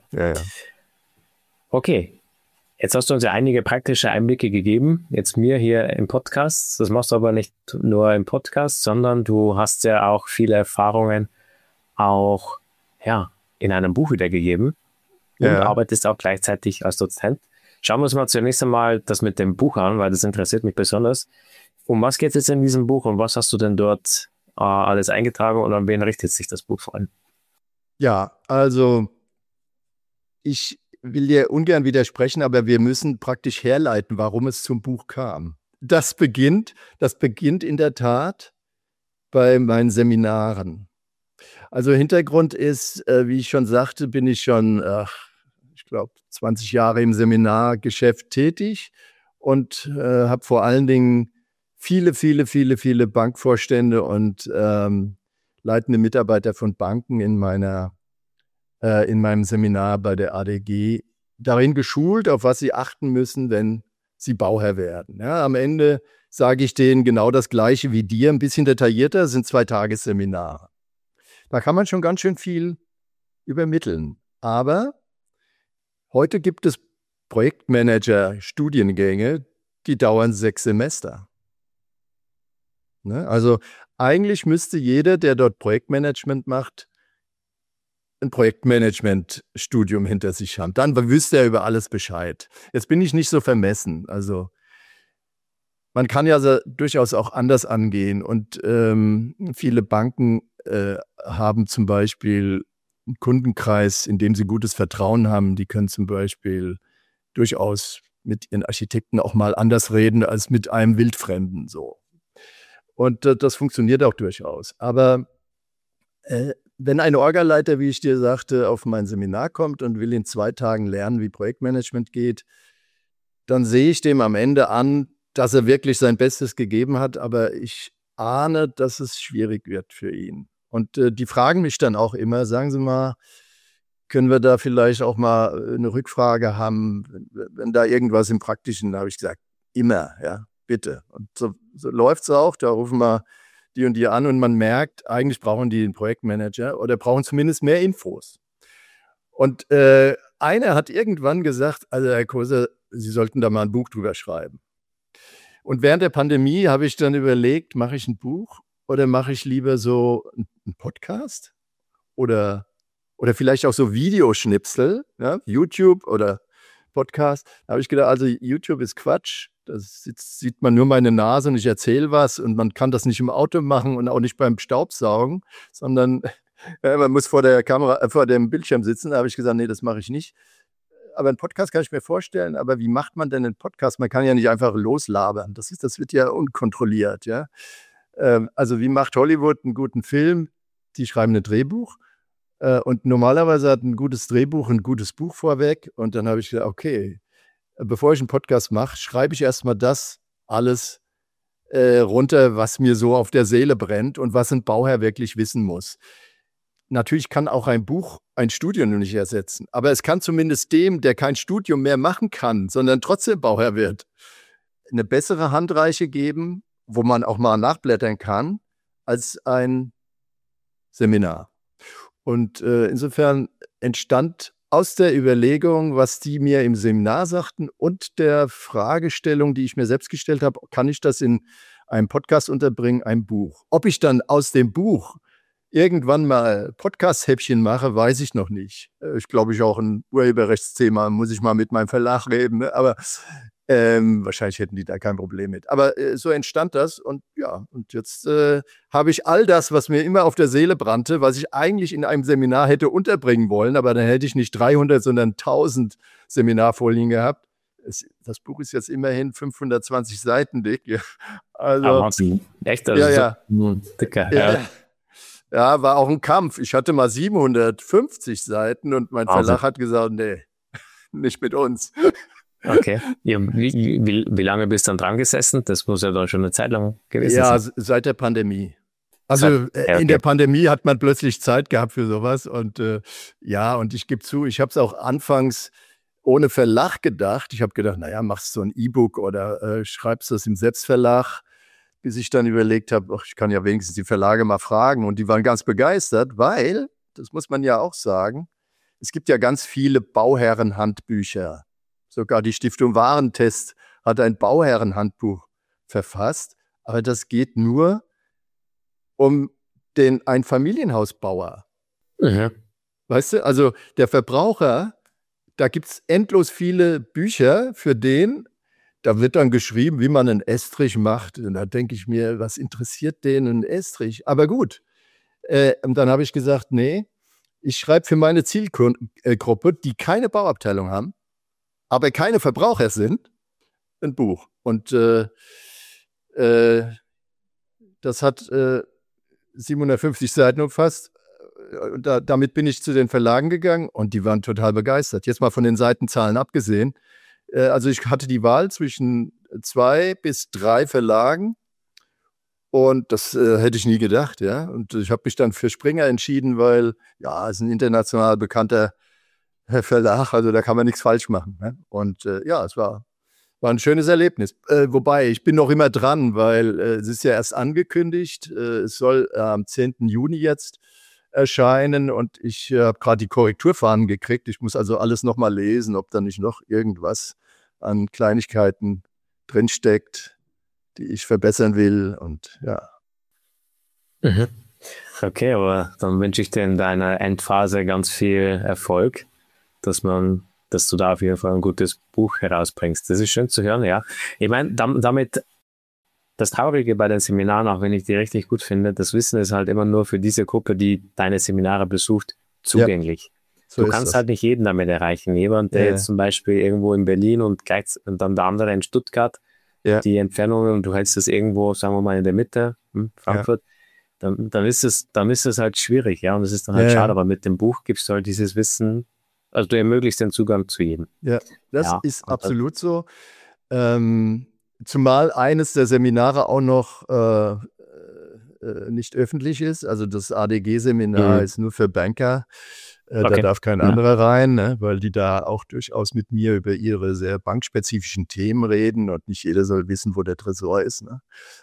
[SPEAKER 1] Okay. Jetzt hast du uns ja einige praktische Einblicke gegeben, jetzt mir hier im Podcast. Das machst du aber nicht nur im Podcast, sondern du hast ja auch viele Erfahrungen auch in einem Buch wiedergegeben und arbeitest auch gleichzeitig als Dozent. Schauen wir uns mal zunächst einmal das mit dem Buch an, weil das interessiert mich besonders. Um was geht es jetzt in diesem Buch und was hast du denn dort alles eingetragen und an wen richtet sich das Buch vor allem?
[SPEAKER 2] Ja, also ich will dir ungern widersprechen, aber wir müssen praktisch herleiten, warum es zum Buch kam. Das beginnt in der Tat bei meinen Seminaren. Also Hintergrund ist, wie ich schon sagte, bin ich schon, ich glaube, 20 Jahre im Seminargeschäft tätig und habe vor allen Dingen viele Bankvorstände und leitende Mitarbeiter von Banken in meinem Seminar bei der ADG darin geschult, auf was sie achten müssen, wenn sie Bauherr werden. Ja, am Ende sage ich denen genau das Gleiche wie dir, ein bisschen detaillierter, sind 2 Tagesseminare. Da kann man schon ganz schön viel übermitteln. Aber heute gibt es Projektmanager-Studiengänge, die dauern 6 Semester. Ne? Also eigentlich müsste jeder, der dort Projektmanagement macht, ein Projektmanagement-Studium hinter sich haben. Dann wüsste er über alles Bescheid. Jetzt bin ich nicht so vermessen. Also man kann ja durchaus auch anders angehen. Und viele Banken haben zum Beispiel einen Kundenkreis, in dem sie gutes Vertrauen haben. Die können zum Beispiel durchaus mit ihren Architekten auch mal anders reden als mit einem Wildfremden. So. Und das funktioniert auch durchaus. Aber wenn ein Orgaleiter, wie ich dir sagte, auf mein Seminar kommt und will in 2 Tagen lernen, wie Projektmanagement geht, dann sehe ich dem am Ende an, dass er wirklich sein Bestes gegeben hat, aber ich ahne, dass es schwierig wird für ihn. Und die fragen mich dann auch immer, sagen Sie mal, können wir da vielleicht auch mal eine Rückfrage haben, wenn da irgendwas im Praktischen, da habe ich gesagt, immer, ja, bitte. Und so läuft es auch, da rufen wir die und die an und man merkt, eigentlich brauchen die einen Projektmanager oder brauchen zumindest mehr Infos. Und einer hat irgendwann gesagt, also Herr Koser, Sie sollten da mal ein Buch drüber schreiben. Und während der Pandemie habe ich dann überlegt, mache ich ein Buch oder mache ich lieber so einen Podcast oder vielleicht auch so Videoschnipsel, ja, YouTube oder Podcast. Da habe ich gedacht, also YouTube ist Quatsch. Da sieht man nur meine Nase und ich erzähle was und man kann das nicht im Auto machen und auch nicht beim Staubsaugen, sondern man muss vor der Kamera, vor dem Bildschirm sitzen. Da habe ich gesagt, nee, das mache ich nicht. Aber einen Podcast kann ich mir vorstellen, aber wie macht man denn einen Podcast? Man kann ja nicht einfach loslabern. Das wird ja unkontrolliert, ja. Also wie macht Hollywood einen guten Film? Die schreiben ein Drehbuch. Und normalerweise hat ein gutes Drehbuch ein gutes Buch vorweg. Und dann habe ich gedacht, okay, bevor ich einen Podcast mache, schreibe ich erstmal das alles runter, was mir so auf der Seele brennt und was ein Bauherr wirklich wissen muss. Natürlich kann auch ein Buch ein Studium nicht ersetzen, aber es kann zumindest dem, der kein Studium mehr machen kann, sondern trotzdem Bauherr wird, eine bessere Handreiche geben, wo man auch mal nachblättern kann, als ein Seminar. Und insofern entstand aus der Überlegung, was die mir im Seminar sagten und der Fragestellung, die ich mir selbst gestellt habe, kann ich das in einem Podcast unterbringen, ein Buch. Ob ich dann aus dem Buch irgendwann mal Podcast-Häppchen mache, weiß ich noch nicht. Ich glaube, ich auch ein Urheberrechtsthema, muss ich mal mit meinem Verlag reden, ne? Aber wahrscheinlich hätten die da kein Problem mit. Aber so entstand das und ja, und jetzt habe ich all das, was mir immer auf der Seele brannte, was ich eigentlich in einem Seminar hätte unterbringen wollen, aber dann hätte ich nicht 300, sondern 1000 Seminarfolien gehabt. Das Buch ist jetzt immerhin 520 Seiten dick. Also,
[SPEAKER 1] Wahnsinn. Echt? Also
[SPEAKER 2] ja.
[SPEAKER 1] Dicker.
[SPEAKER 2] Ja, war auch ein Kampf. Ich hatte mal 750 Seiten und mein Verlag hat gesagt, nee, nicht mit uns.
[SPEAKER 1] Okay. Ja, wie lange bist du dann dran gesessen? Das muss ja dann schon eine Zeit lang gewesen sein.
[SPEAKER 2] Ja, seit der Pandemie. Also in der Pandemie hat man plötzlich Zeit gehabt für sowas. Und und ich gebe zu, ich habe es auch anfangs ohne Verlag gedacht. Ich habe gedacht, naja, machst du so ein E-Book oder schreibst das im Selbstverlag, bis ich dann überlegt habe, ich kann ja wenigstens die Verlage mal fragen. Und die waren ganz begeistert, weil, das muss man ja auch sagen, es gibt ja ganz viele Bauherrenhandbücher. Sogar die Stiftung Warentest hat ein Bauherrenhandbuch verfasst. Aber das geht nur um den Einfamilienhausbauer.
[SPEAKER 1] Mhm.
[SPEAKER 2] Weißt du, also der Verbraucher, da gibt es endlos viele Bücher für den. Da wird dann geschrieben, wie man einen Estrich macht. Und da denke ich mir, was interessiert den ein Estrich? Aber gut. Und dann habe ich gesagt, nee, ich schreibe für meine Zielgruppe, die keine Bauabteilung haben, aber keine Verbraucher sind, ein Buch. Und das hat 750 Seiten umfasst. Damit bin ich zu den Verlagen gegangen und die waren total begeistert. Jetzt mal von den Seitenzahlen abgesehen. Also ich hatte die Wahl zwischen 2 bis 3 Verlagen und das hätte ich nie gedacht. Ja? Und ich habe mich dann für Springer entschieden, weil ja, es ist ein international bekannter Verlag, also da kann man nichts falsch machen. Ne? Und es war ein schönes Erlebnis. Wobei, ich bin noch immer dran, weil es ist ja erst angekündigt. Es soll am 10. Juni jetzt erscheinen und ich habe gerade die Korrekturfahnen gekriegt. Ich muss also alles nochmal lesen, ob da nicht noch irgendwas an Kleinigkeiten drinsteckt, die ich verbessern will und ja.
[SPEAKER 1] Mhm. Okay, aber dann wünsche ich dir in deiner Endphase ganz viel Erfolg, dass du da auf jeden Fall ein gutes Buch herausbringst. Das ist schön zu hören, ja. Ich meine, damit das Traurige bei den Seminaren, auch wenn ich die richtig gut finde, das Wissen ist halt immer nur für diese Gruppe, die deine Seminare besucht, zugänglich. Ja, so du kannst halt nicht jeden damit erreichen. Jemand, der jetzt zum Beispiel irgendwo in Berlin und dann der andere in Stuttgart, die Entfernungen und du hältst das irgendwo, sagen wir mal in der Mitte, Frankfurt, dann ist es halt schwierig, ja, und es ist dann halt schade, aber mit dem Buch gibst du halt dieses Wissen, also du ermöglichst den Zugang zu jedem.
[SPEAKER 2] Ja, das ist absolut so. Zumal eines der Seminare auch noch nicht öffentlich ist. Also das ADG-Seminar ist nur für Banker. Da darf kein anderer rein, ne? Weil die da auch durchaus mit mir über ihre sehr bankspezifischen Themen reden und nicht jeder soll wissen, wo der Tresor ist. Ne?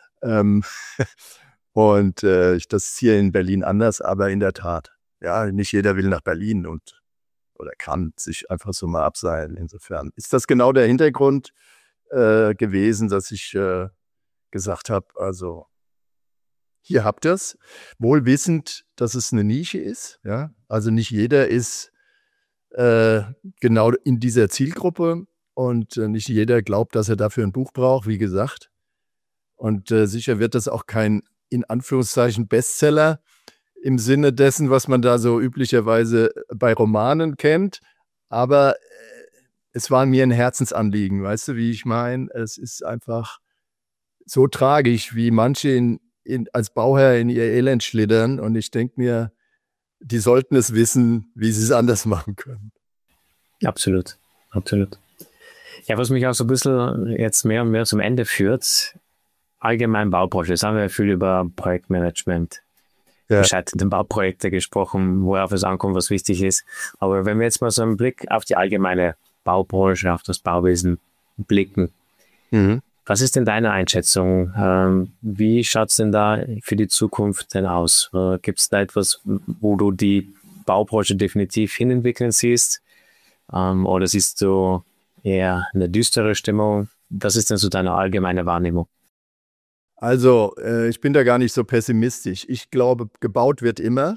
[SPEAKER 2] Und das ist hier in Berlin anders, aber in der Tat, ja, nicht jeder will nach Berlin oder kann sich einfach so mal abseilen. Insofern ist das genau der Hintergrund gewesen, dass ich gesagt habe, also hier habt ihr es, wohl wissend, dass es eine Nische ist. Ja? Also nicht jeder ist genau in dieser Zielgruppe und nicht jeder glaubt, dass er dafür ein Buch braucht, wie gesagt. Und sicher wird das auch kein, in Anführungszeichen, Bestseller im Sinne dessen, was man da so üblicherweise bei Romanen kennt. Aber es war mir ein Herzensanliegen, weißt du, wie ich meine? Es ist einfach so tragisch, wie manche als Bauherr in ihr Elend schlittern. Und ich denke mir, die sollten es wissen, wie sie es anders machen können.
[SPEAKER 1] Absolut, absolut. Ja, was mich auch so ein bisschen jetzt mehr und mehr zum Ende führt, allgemein Baubranche. Jetzt haben wir viel über Projektmanagement, gescheiterte Bauprojekte gesprochen, worauf es ankommt, was wichtig ist. Aber wenn wir jetzt mal so einen Blick auf die allgemeine Baubranche, auf das Bauwesen blicken, was ist denn deine Einschätzung? Wie schaut es denn da für die Zukunft denn aus? Gibt es da etwas, wo du die Baubranche definitiv hinentwickeln siehst? Oder siehst du eher eine düstere Stimmung? Was ist denn so deine allgemeine Wahrnehmung?
[SPEAKER 2] Also, ich bin da gar nicht so pessimistisch. Ich glaube, gebaut wird immer,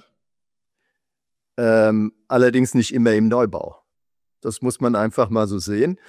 [SPEAKER 2] allerdings nicht immer im Neubau. Das muss man einfach mal so sehen,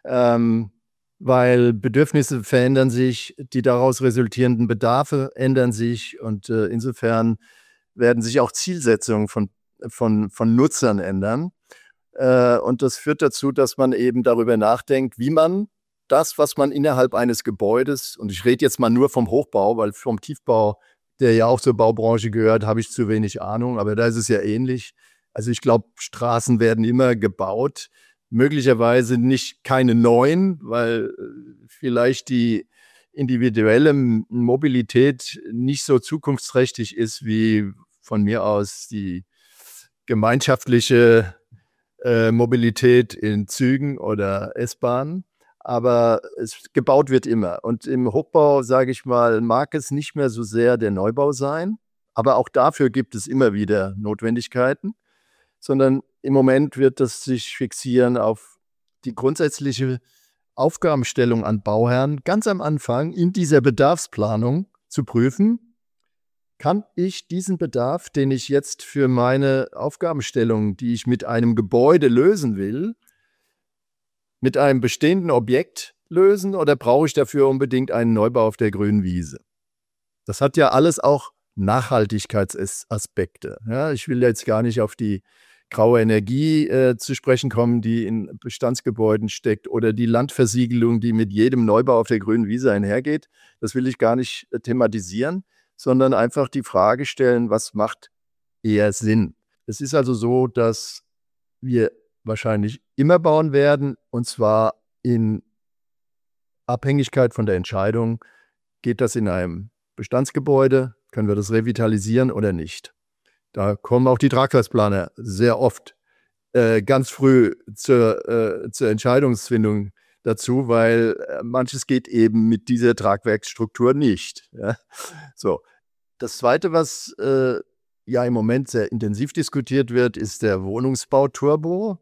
[SPEAKER 2] weil Bedürfnisse verändern sich, die daraus resultierenden Bedarfe ändern sich und insofern werden sich auch Zielsetzungen von Nutzern ändern. Und das führt dazu, dass man eben darüber nachdenkt, wie man das, was man innerhalb eines Gebäudes, und ich rede jetzt mal nur vom Hochbau, weil vom Tiefbau, der ja auch zur Baubranche gehört, habe ich zu wenig Ahnung, aber da ist es ja ähnlich. Also ich glaube, Straßen werden immer gebaut, möglicherweise nicht keine neuen, weil vielleicht die individuelle Mobilität nicht so zukunftsträchtig ist wie von mir aus die gemeinschaftliche Mobilität in Zügen oder S-Bahnen. Aber gebaut wird immer. Und im Hochbau, sage ich mal, mag es nicht mehr so sehr der Neubau sein. Aber auch dafür gibt es immer wieder Notwendigkeiten. Sondern im Moment wird das sich fixieren auf die grundsätzliche Aufgabenstellung an Bauherren, ganz am Anfang in dieser Bedarfsplanung zu prüfen, kann ich diesen Bedarf, den ich jetzt für meine Aufgabenstellung, die ich mit einem Gebäude lösen will, mit einem bestehenden Objekt lösen oder brauche ich dafür unbedingt einen Neubau auf der grünen Wiese? Das hat ja alles auch Nachhaltigkeitsaspekte. Ja, ich will jetzt gar nicht auf die graue Energie zu sprechen kommen, die in Bestandsgebäuden steckt oder die Landversiegelung, die mit jedem Neubau auf der grünen Wiese einhergeht. Das will ich gar nicht thematisieren, sondern einfach die Frage stellen, was macht eher Sinn? Es ist also so, dass wir wahrscheinlich immer bauen werden, und zwar in Abhängigkeit von der Entscheidung, geht das in einem Bestandsgebäude, können wir das revitalisieren oder nicht. Da kommen auch die Tragwerksplaner sehr oft ganz früh zur Entscheidungsfindung dazu, weil manches geht eben mit dieser Tragwerksstruktur nicht. Ja. So. Das Zweite, was ja im Moment sehr intensiv diskutiert wird, ist der Wohnungsbau-Turbo.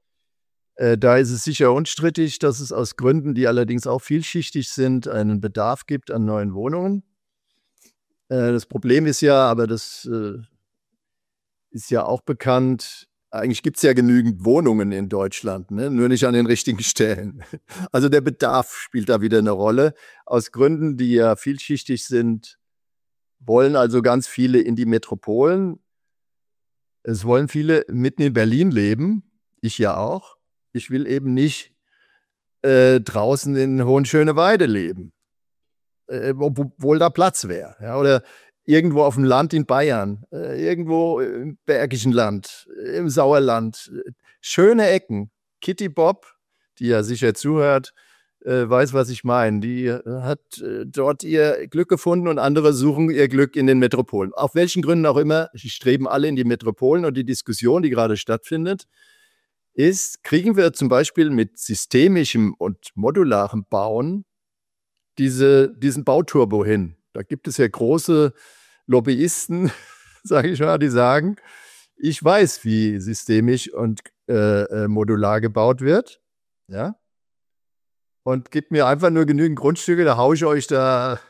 [SPEAKER 2] Da ist es sicher unstrittig, dass es aus Gründen, die allerdings auch vielschichtig sind, einen Bedarf gibt an neuen Wohnungen. Das Problem ist ja, aber das ist ja auch bekannt, eigentlich gibt es ja genügend Wohnungen in Deutschland, ne? Nur nicht an den richtigen Stellen. Also der Bedarf spielt da wieder eine Rolle. Aus Gründen, die ja vielschichtig sind, wollen also ganz viele in die Metropolen. Es wollen viele mitten in Berlin leben, ich ja auch. Ich will eben nicht draußen in Hohenschöneweide leben, obwohl da Platz wäre. Ja? Oder irgendwo auf dem Land in Bayern, irgendwo im Bergischen Land, im Sauerland. Schöne Ecken. Kitty Bob, die ja sicher zuhört, weiß, was ich meine. Die hat dort ihr Glück gefunden und andere suchen ihr Glück in den Metropolen. Auf welchen Gründen auch immer, sie streben alle in die Metropolen, und die Diskussion, die gerade stattfindet, ist, kriegen wir zum Beispiel mit systemischem und modularem Bauen diesen Bauturbo hin? Da gibt es ja große Lobbyisten, sage ich mal, die sagen, ich weiß, wie systemisch und modular gebaut wird, ja, und gebt mir einfach nur genügend Grundstücke, da haue ich euch da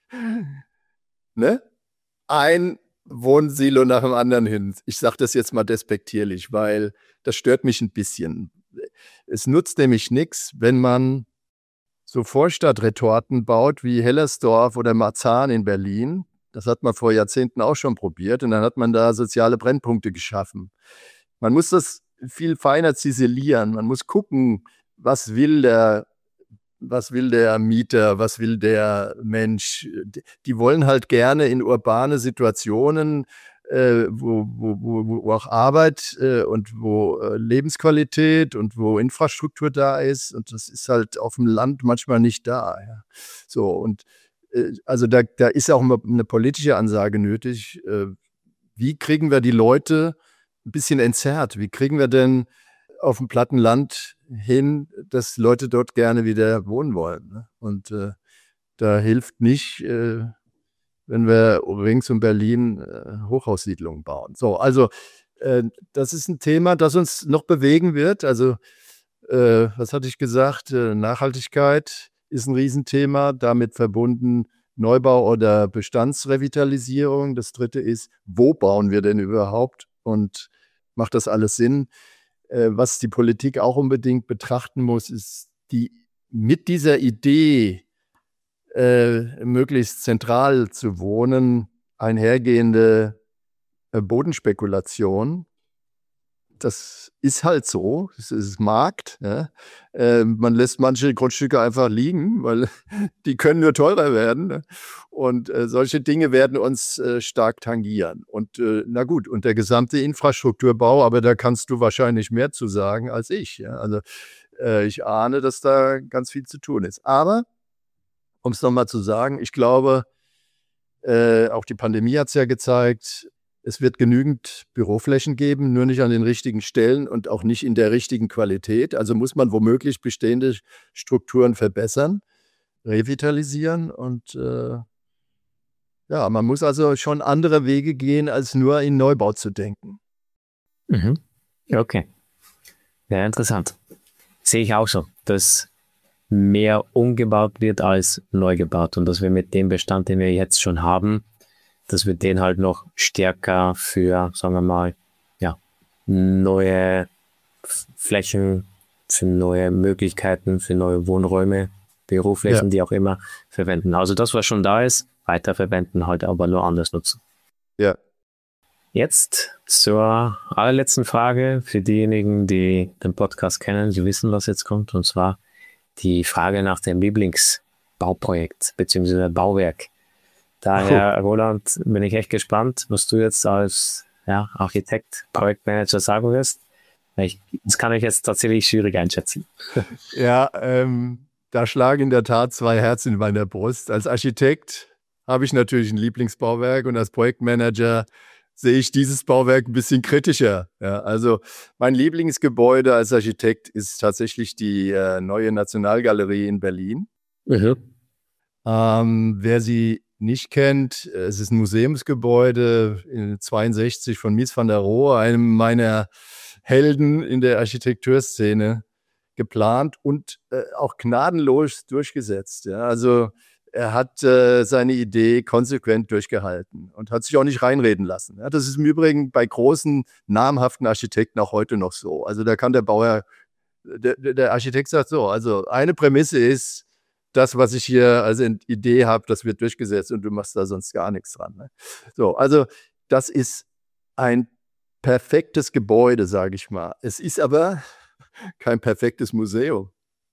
[SPEAKER 2] ne, ein Wohnsilo nach dem anderen hin. Ich sage das jetzt mal despektierlich, weil das stört mich ein bisschen. Es nutzt nämlich nichts, wenn man so Vorstadtretorten baut wie Hellersdorf oder Marzahn in Berlin. Das hat man vor Jahrzehnten auch schon probiert, und dann hat man da soziale Brennpunkte geschaffen. Man muss das viel feiner ziselieren. Man muss gucken, was will der Mieter, was will der Mensch. Die wollen halt gerne in urbane Situationen, wo auch Arbeit und wo Lebensqualität und wo Infrastruktur da ist. Und das ist halt auf dem Land manchmal nicht da. Ja. So, und also da ist auch eine politische Ansage nötig. Wie kriegen wir die Leute ein bisschen entzerrt? Wie kriegen wir denn auf dem platten Land hin, dass Leute dort gerne wieder wohnen wollen? Ne? Und da hilft nicht, wenn wir rings um Berlin Hochhaussiedlungen bauen. So, also Das ist ein Thema, das uns noch bewegen wird. Also, was hatte ich gesagt? Nachhaltigkeit ist ein Riesenthema, damit verbunden Neubau oder Bestandsrevitalisierung. Das dritte ist, wo bauen wir denn überhaupt und macht das alles Sinn? Was die Politik auch unbedingt betrachten muss, ist die mit dieser Idee, möglichst zentral zu wohnen, einhergehende Bodenspekulation. Das ist halt so, es ist Markt. Ja. Man lässt manche Grundstücke einfach liegen, weil die können nur teurer werden. Ne? Und solche Dinge werden uns stark tangieren. Und na gut, und der gesamte Infrastrukturbau, aber da kannst du wahrscheinlich mehr zu sagen als ich. Ja. Also ich ahne, dass da ganz viel zu tun ist. Aber, um es nochmal zu sagen, ich glaube, auch die Pandemie hat es ja gezeigt, es wird genügend Büroflächen geben, nur nicht an den richtigen Stellen und auch nicht in der richtigen Qualität. Also muss man womöglich bestehende Strukturen verbessern, revitalisieren und ja, man muss also schon andere Wege gehen, als nur in Neubau zu denken.
[SPEAKER 1] Mhm. Okay. Ja, interessant. Sehe ich auch so, dass mehr umgebaut wird als neu gebaut und dass wir mit dem Bestand, den wir jetzt schon haben, dass wir den halt noch stärker für, sagen wir mal, ja, neue Flächen, für neue Möglichkeiten, für neue Wohnräume, Büroflächen, die auch immer verwenden. Also das, was schon da ist, weiterverwenden, halt aber nur anders nutzen.
[SPEAKER 2] Ja.
[SPEAKER 1] Jetzt zur allerletzten Frage für diejenigen, die den Podcast kennen, die wissen, was jetzt kommt, und zwar die Frage nach dem Lieblingsbauprojekt bzw. Bauwerk. Daher, Roland, bin ich echt gespannt, was du jetzt als Architekt, Projektmanager sagen wirst. Das kann ich jetzt tatsächlich schwierig einschätzen.
[SPEAKER 2] Ja, da schlagen in der Tat zwei Herzen in meiner Brust. Als Architekt habe ich natürlich ein Lieblingsbauwerk und als Projektmanager sehe ich dieses Bauwerk ein bisschen kritischer. Ja, also mein Lieblingsgebäude als Architekt ist tatsächlich die neue Nationalgalerie in Berlin.
[SPEAKER 1] Mhm.
[SPEAKER 2] Wer sie nicht kennt, es ist ein Museumsgebäude in 62 von Mies van der Rohe, einem meiner Helden in der Architekturszene, geplant und auch gnadenlos durchgesetzt. Ja. Also er hat seine Idee konsequent durchgehalten und hat sich auch nicht reinreden lassen. Ja. Das ist im Übrigen bei großen, namhaften Architekten auch heute noch so. Also da kann der Bauherr, der Architekt sagt so, also eine Prämisse ist, das, was ich hier als Idee habe, das wird durchgesetzt und du machst da sonst gar nichts dran. Ne? So, also das ist ein perfektes Gebäude, sage ich mal. Es ist aber kein perfektes Museum.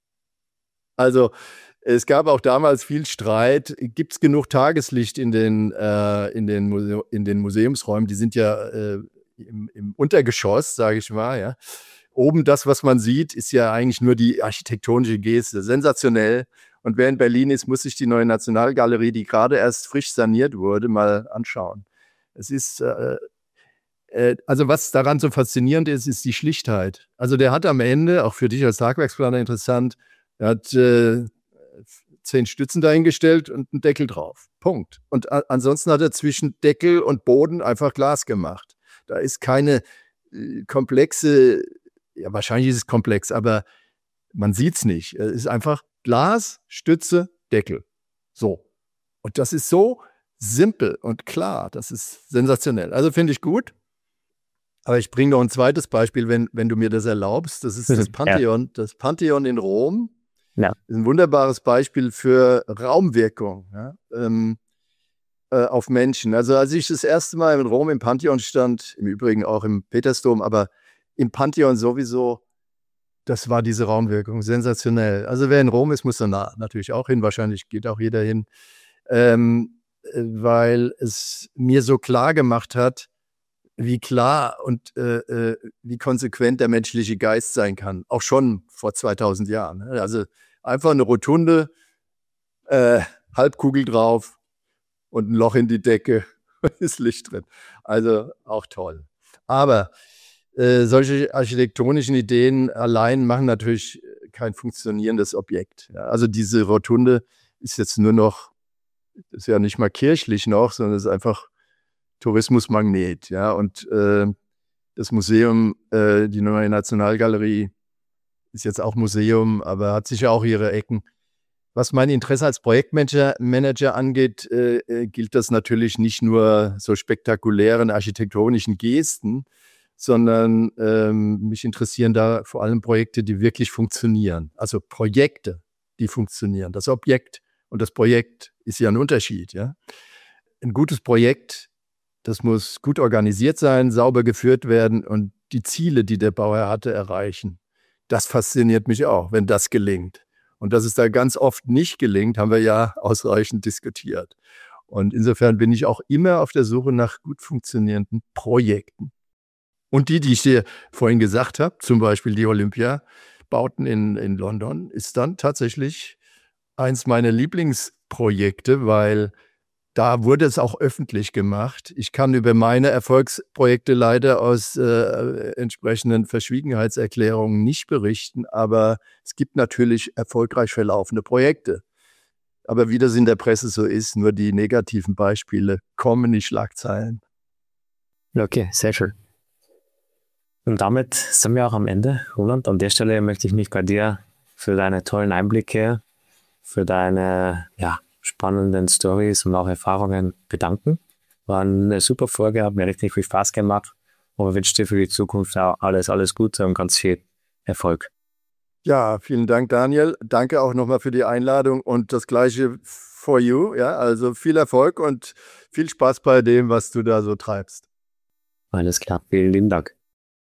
[SPEAKER 2] Also es gab auch damals viel Streit. Gibt es genug Tageslicht in den Museumsräumen? Die sind ja im Untergeschoss, sage ich mal. Ja. Oben das, was man sieht, ist ja eigentlich nur die architektonische Geste. Sensationell. Und wer in Berlin ist, muss sich die neue Nationalgalerie, die gerade erst frisch saniert wurde, mal anschauen. Es ist, also was daran so faszinierend ist, ist die Schlichtheit. Also der hat am Ende, auch für dich als Tragwerksplaner interessant, er hat 10 Stützen dahingestellt und einen Deckel drauf. Punkt. Und ansonsten hat er zwischen Deckel und Boden einfach Glas gemacht. Da ist keine komplexe, ja wahrscheinlich ist es komplex, aber man sieht es nicht. Es ist einfach Glas, Stütze, Deckel. So. Und das ist so simpel und klar. Das ist sensationell. Also finde ich gut. Aber ich bringe noch ein zweites Beispiel, wenn du mir das erlaubst. Das ist das Pantheon. Das Pantheon in Rom.
[SPEAKER 1] Ja.
[SPEAKER 2] Ist ein wunderbares Beispiel für Raumwirkung auf Menschen. Also als ich das erste Mal in Rom im Pantheon stand, im Übrigen auch im Petersdom, aber im Pantheon sowieso, das war diese Raumwirkung, sensationell. Also wer in Rom ist, muss da natürlich auch hin. Wahrscheinlich geht auch jeder hin, weil es mir so klar gemacht hat, wie klar und wie konsequent der menschliche Geist sein kann. Auch schon vor 2000 Jahren. Also einfach eine Rotunde, Halbkugel drauf und ein Loch in die Decke, ist Licht drin. Also auch toll. Aber solche architektonischen Ideen allein machen natürlich kein funktionierendes Objekt. Ja, also diese Rotunde ist jetzt nur noch, ist ja nicht mal kirchlich noch, sondern ist einfach Tourismusmagnet. Ja, und Das Museum, die Neue Nationalgalerie, ist jetzt auch Museum, aber hat sicher auch ihre Ecken. Was mein Interesse als Projektmanager angeht, gilt das natürlich nicht nur so spektakulären architektonischen Gesten, sondern mich interessieren da vor allem Projekte, die wirklich funktionieren. Also Projekte, die funktionieren. Das Objekt und das Projekt ist ja ein Unterschied. Ja? Ein gutes Projekt, das muss gut organisiert sein, sauber geführt werden und die Ziele, die der Bauherr hatte, erreichen. Das fasziniert mich auch, wenn das gelingt. Und dass es da ganz oft nicht gelingt, haben wir ja ausreichend diskutiert. Und insofern bin ich auch immer auf der Suche nach gut funktionierenden Projekten. Und die ich dir vorhin gesagt habe, zum Beispiel die Olympiabauten in London, ist dann tatsächlich eins meiner Lieblingsprojekte, weil da wurde es auch öffentlich gemacht. Ich kann über meine Erfolgsprojekte leider aus entsprechenden Verschwiegenheitserklärungen nicht berichten, aber es gibt natürlich erfolgreich verlaufende Projekte. Aber wie das in der Presse so ist, nur die negativen Beispiele kommen in die Schlagzeilen.
[SPEAKER 1] Okay, sehr schön. Und damit sind wir auch am Ende, Roland. An der Stelle möchte ich mich bei dir für deine tollen Einblicke, für deine spannenden Stories und auch Erfahrungen bedanken. War eine super Folge, hat mir richtig viel Spaß gemacht und ich wünsche dir für die Zukunft auch alles Gute und ganz viel Erfolg.
[SPEAKER 2] Ja, vielen Dank, Daniel. Danke auch nochmal für die Einladung und das Gleiche for you. Ja, also viel Erfolg und viel Spaß bei dem, was du da so treibst.
[SPEAKER 1] Alles klar, vielen lieben Dank.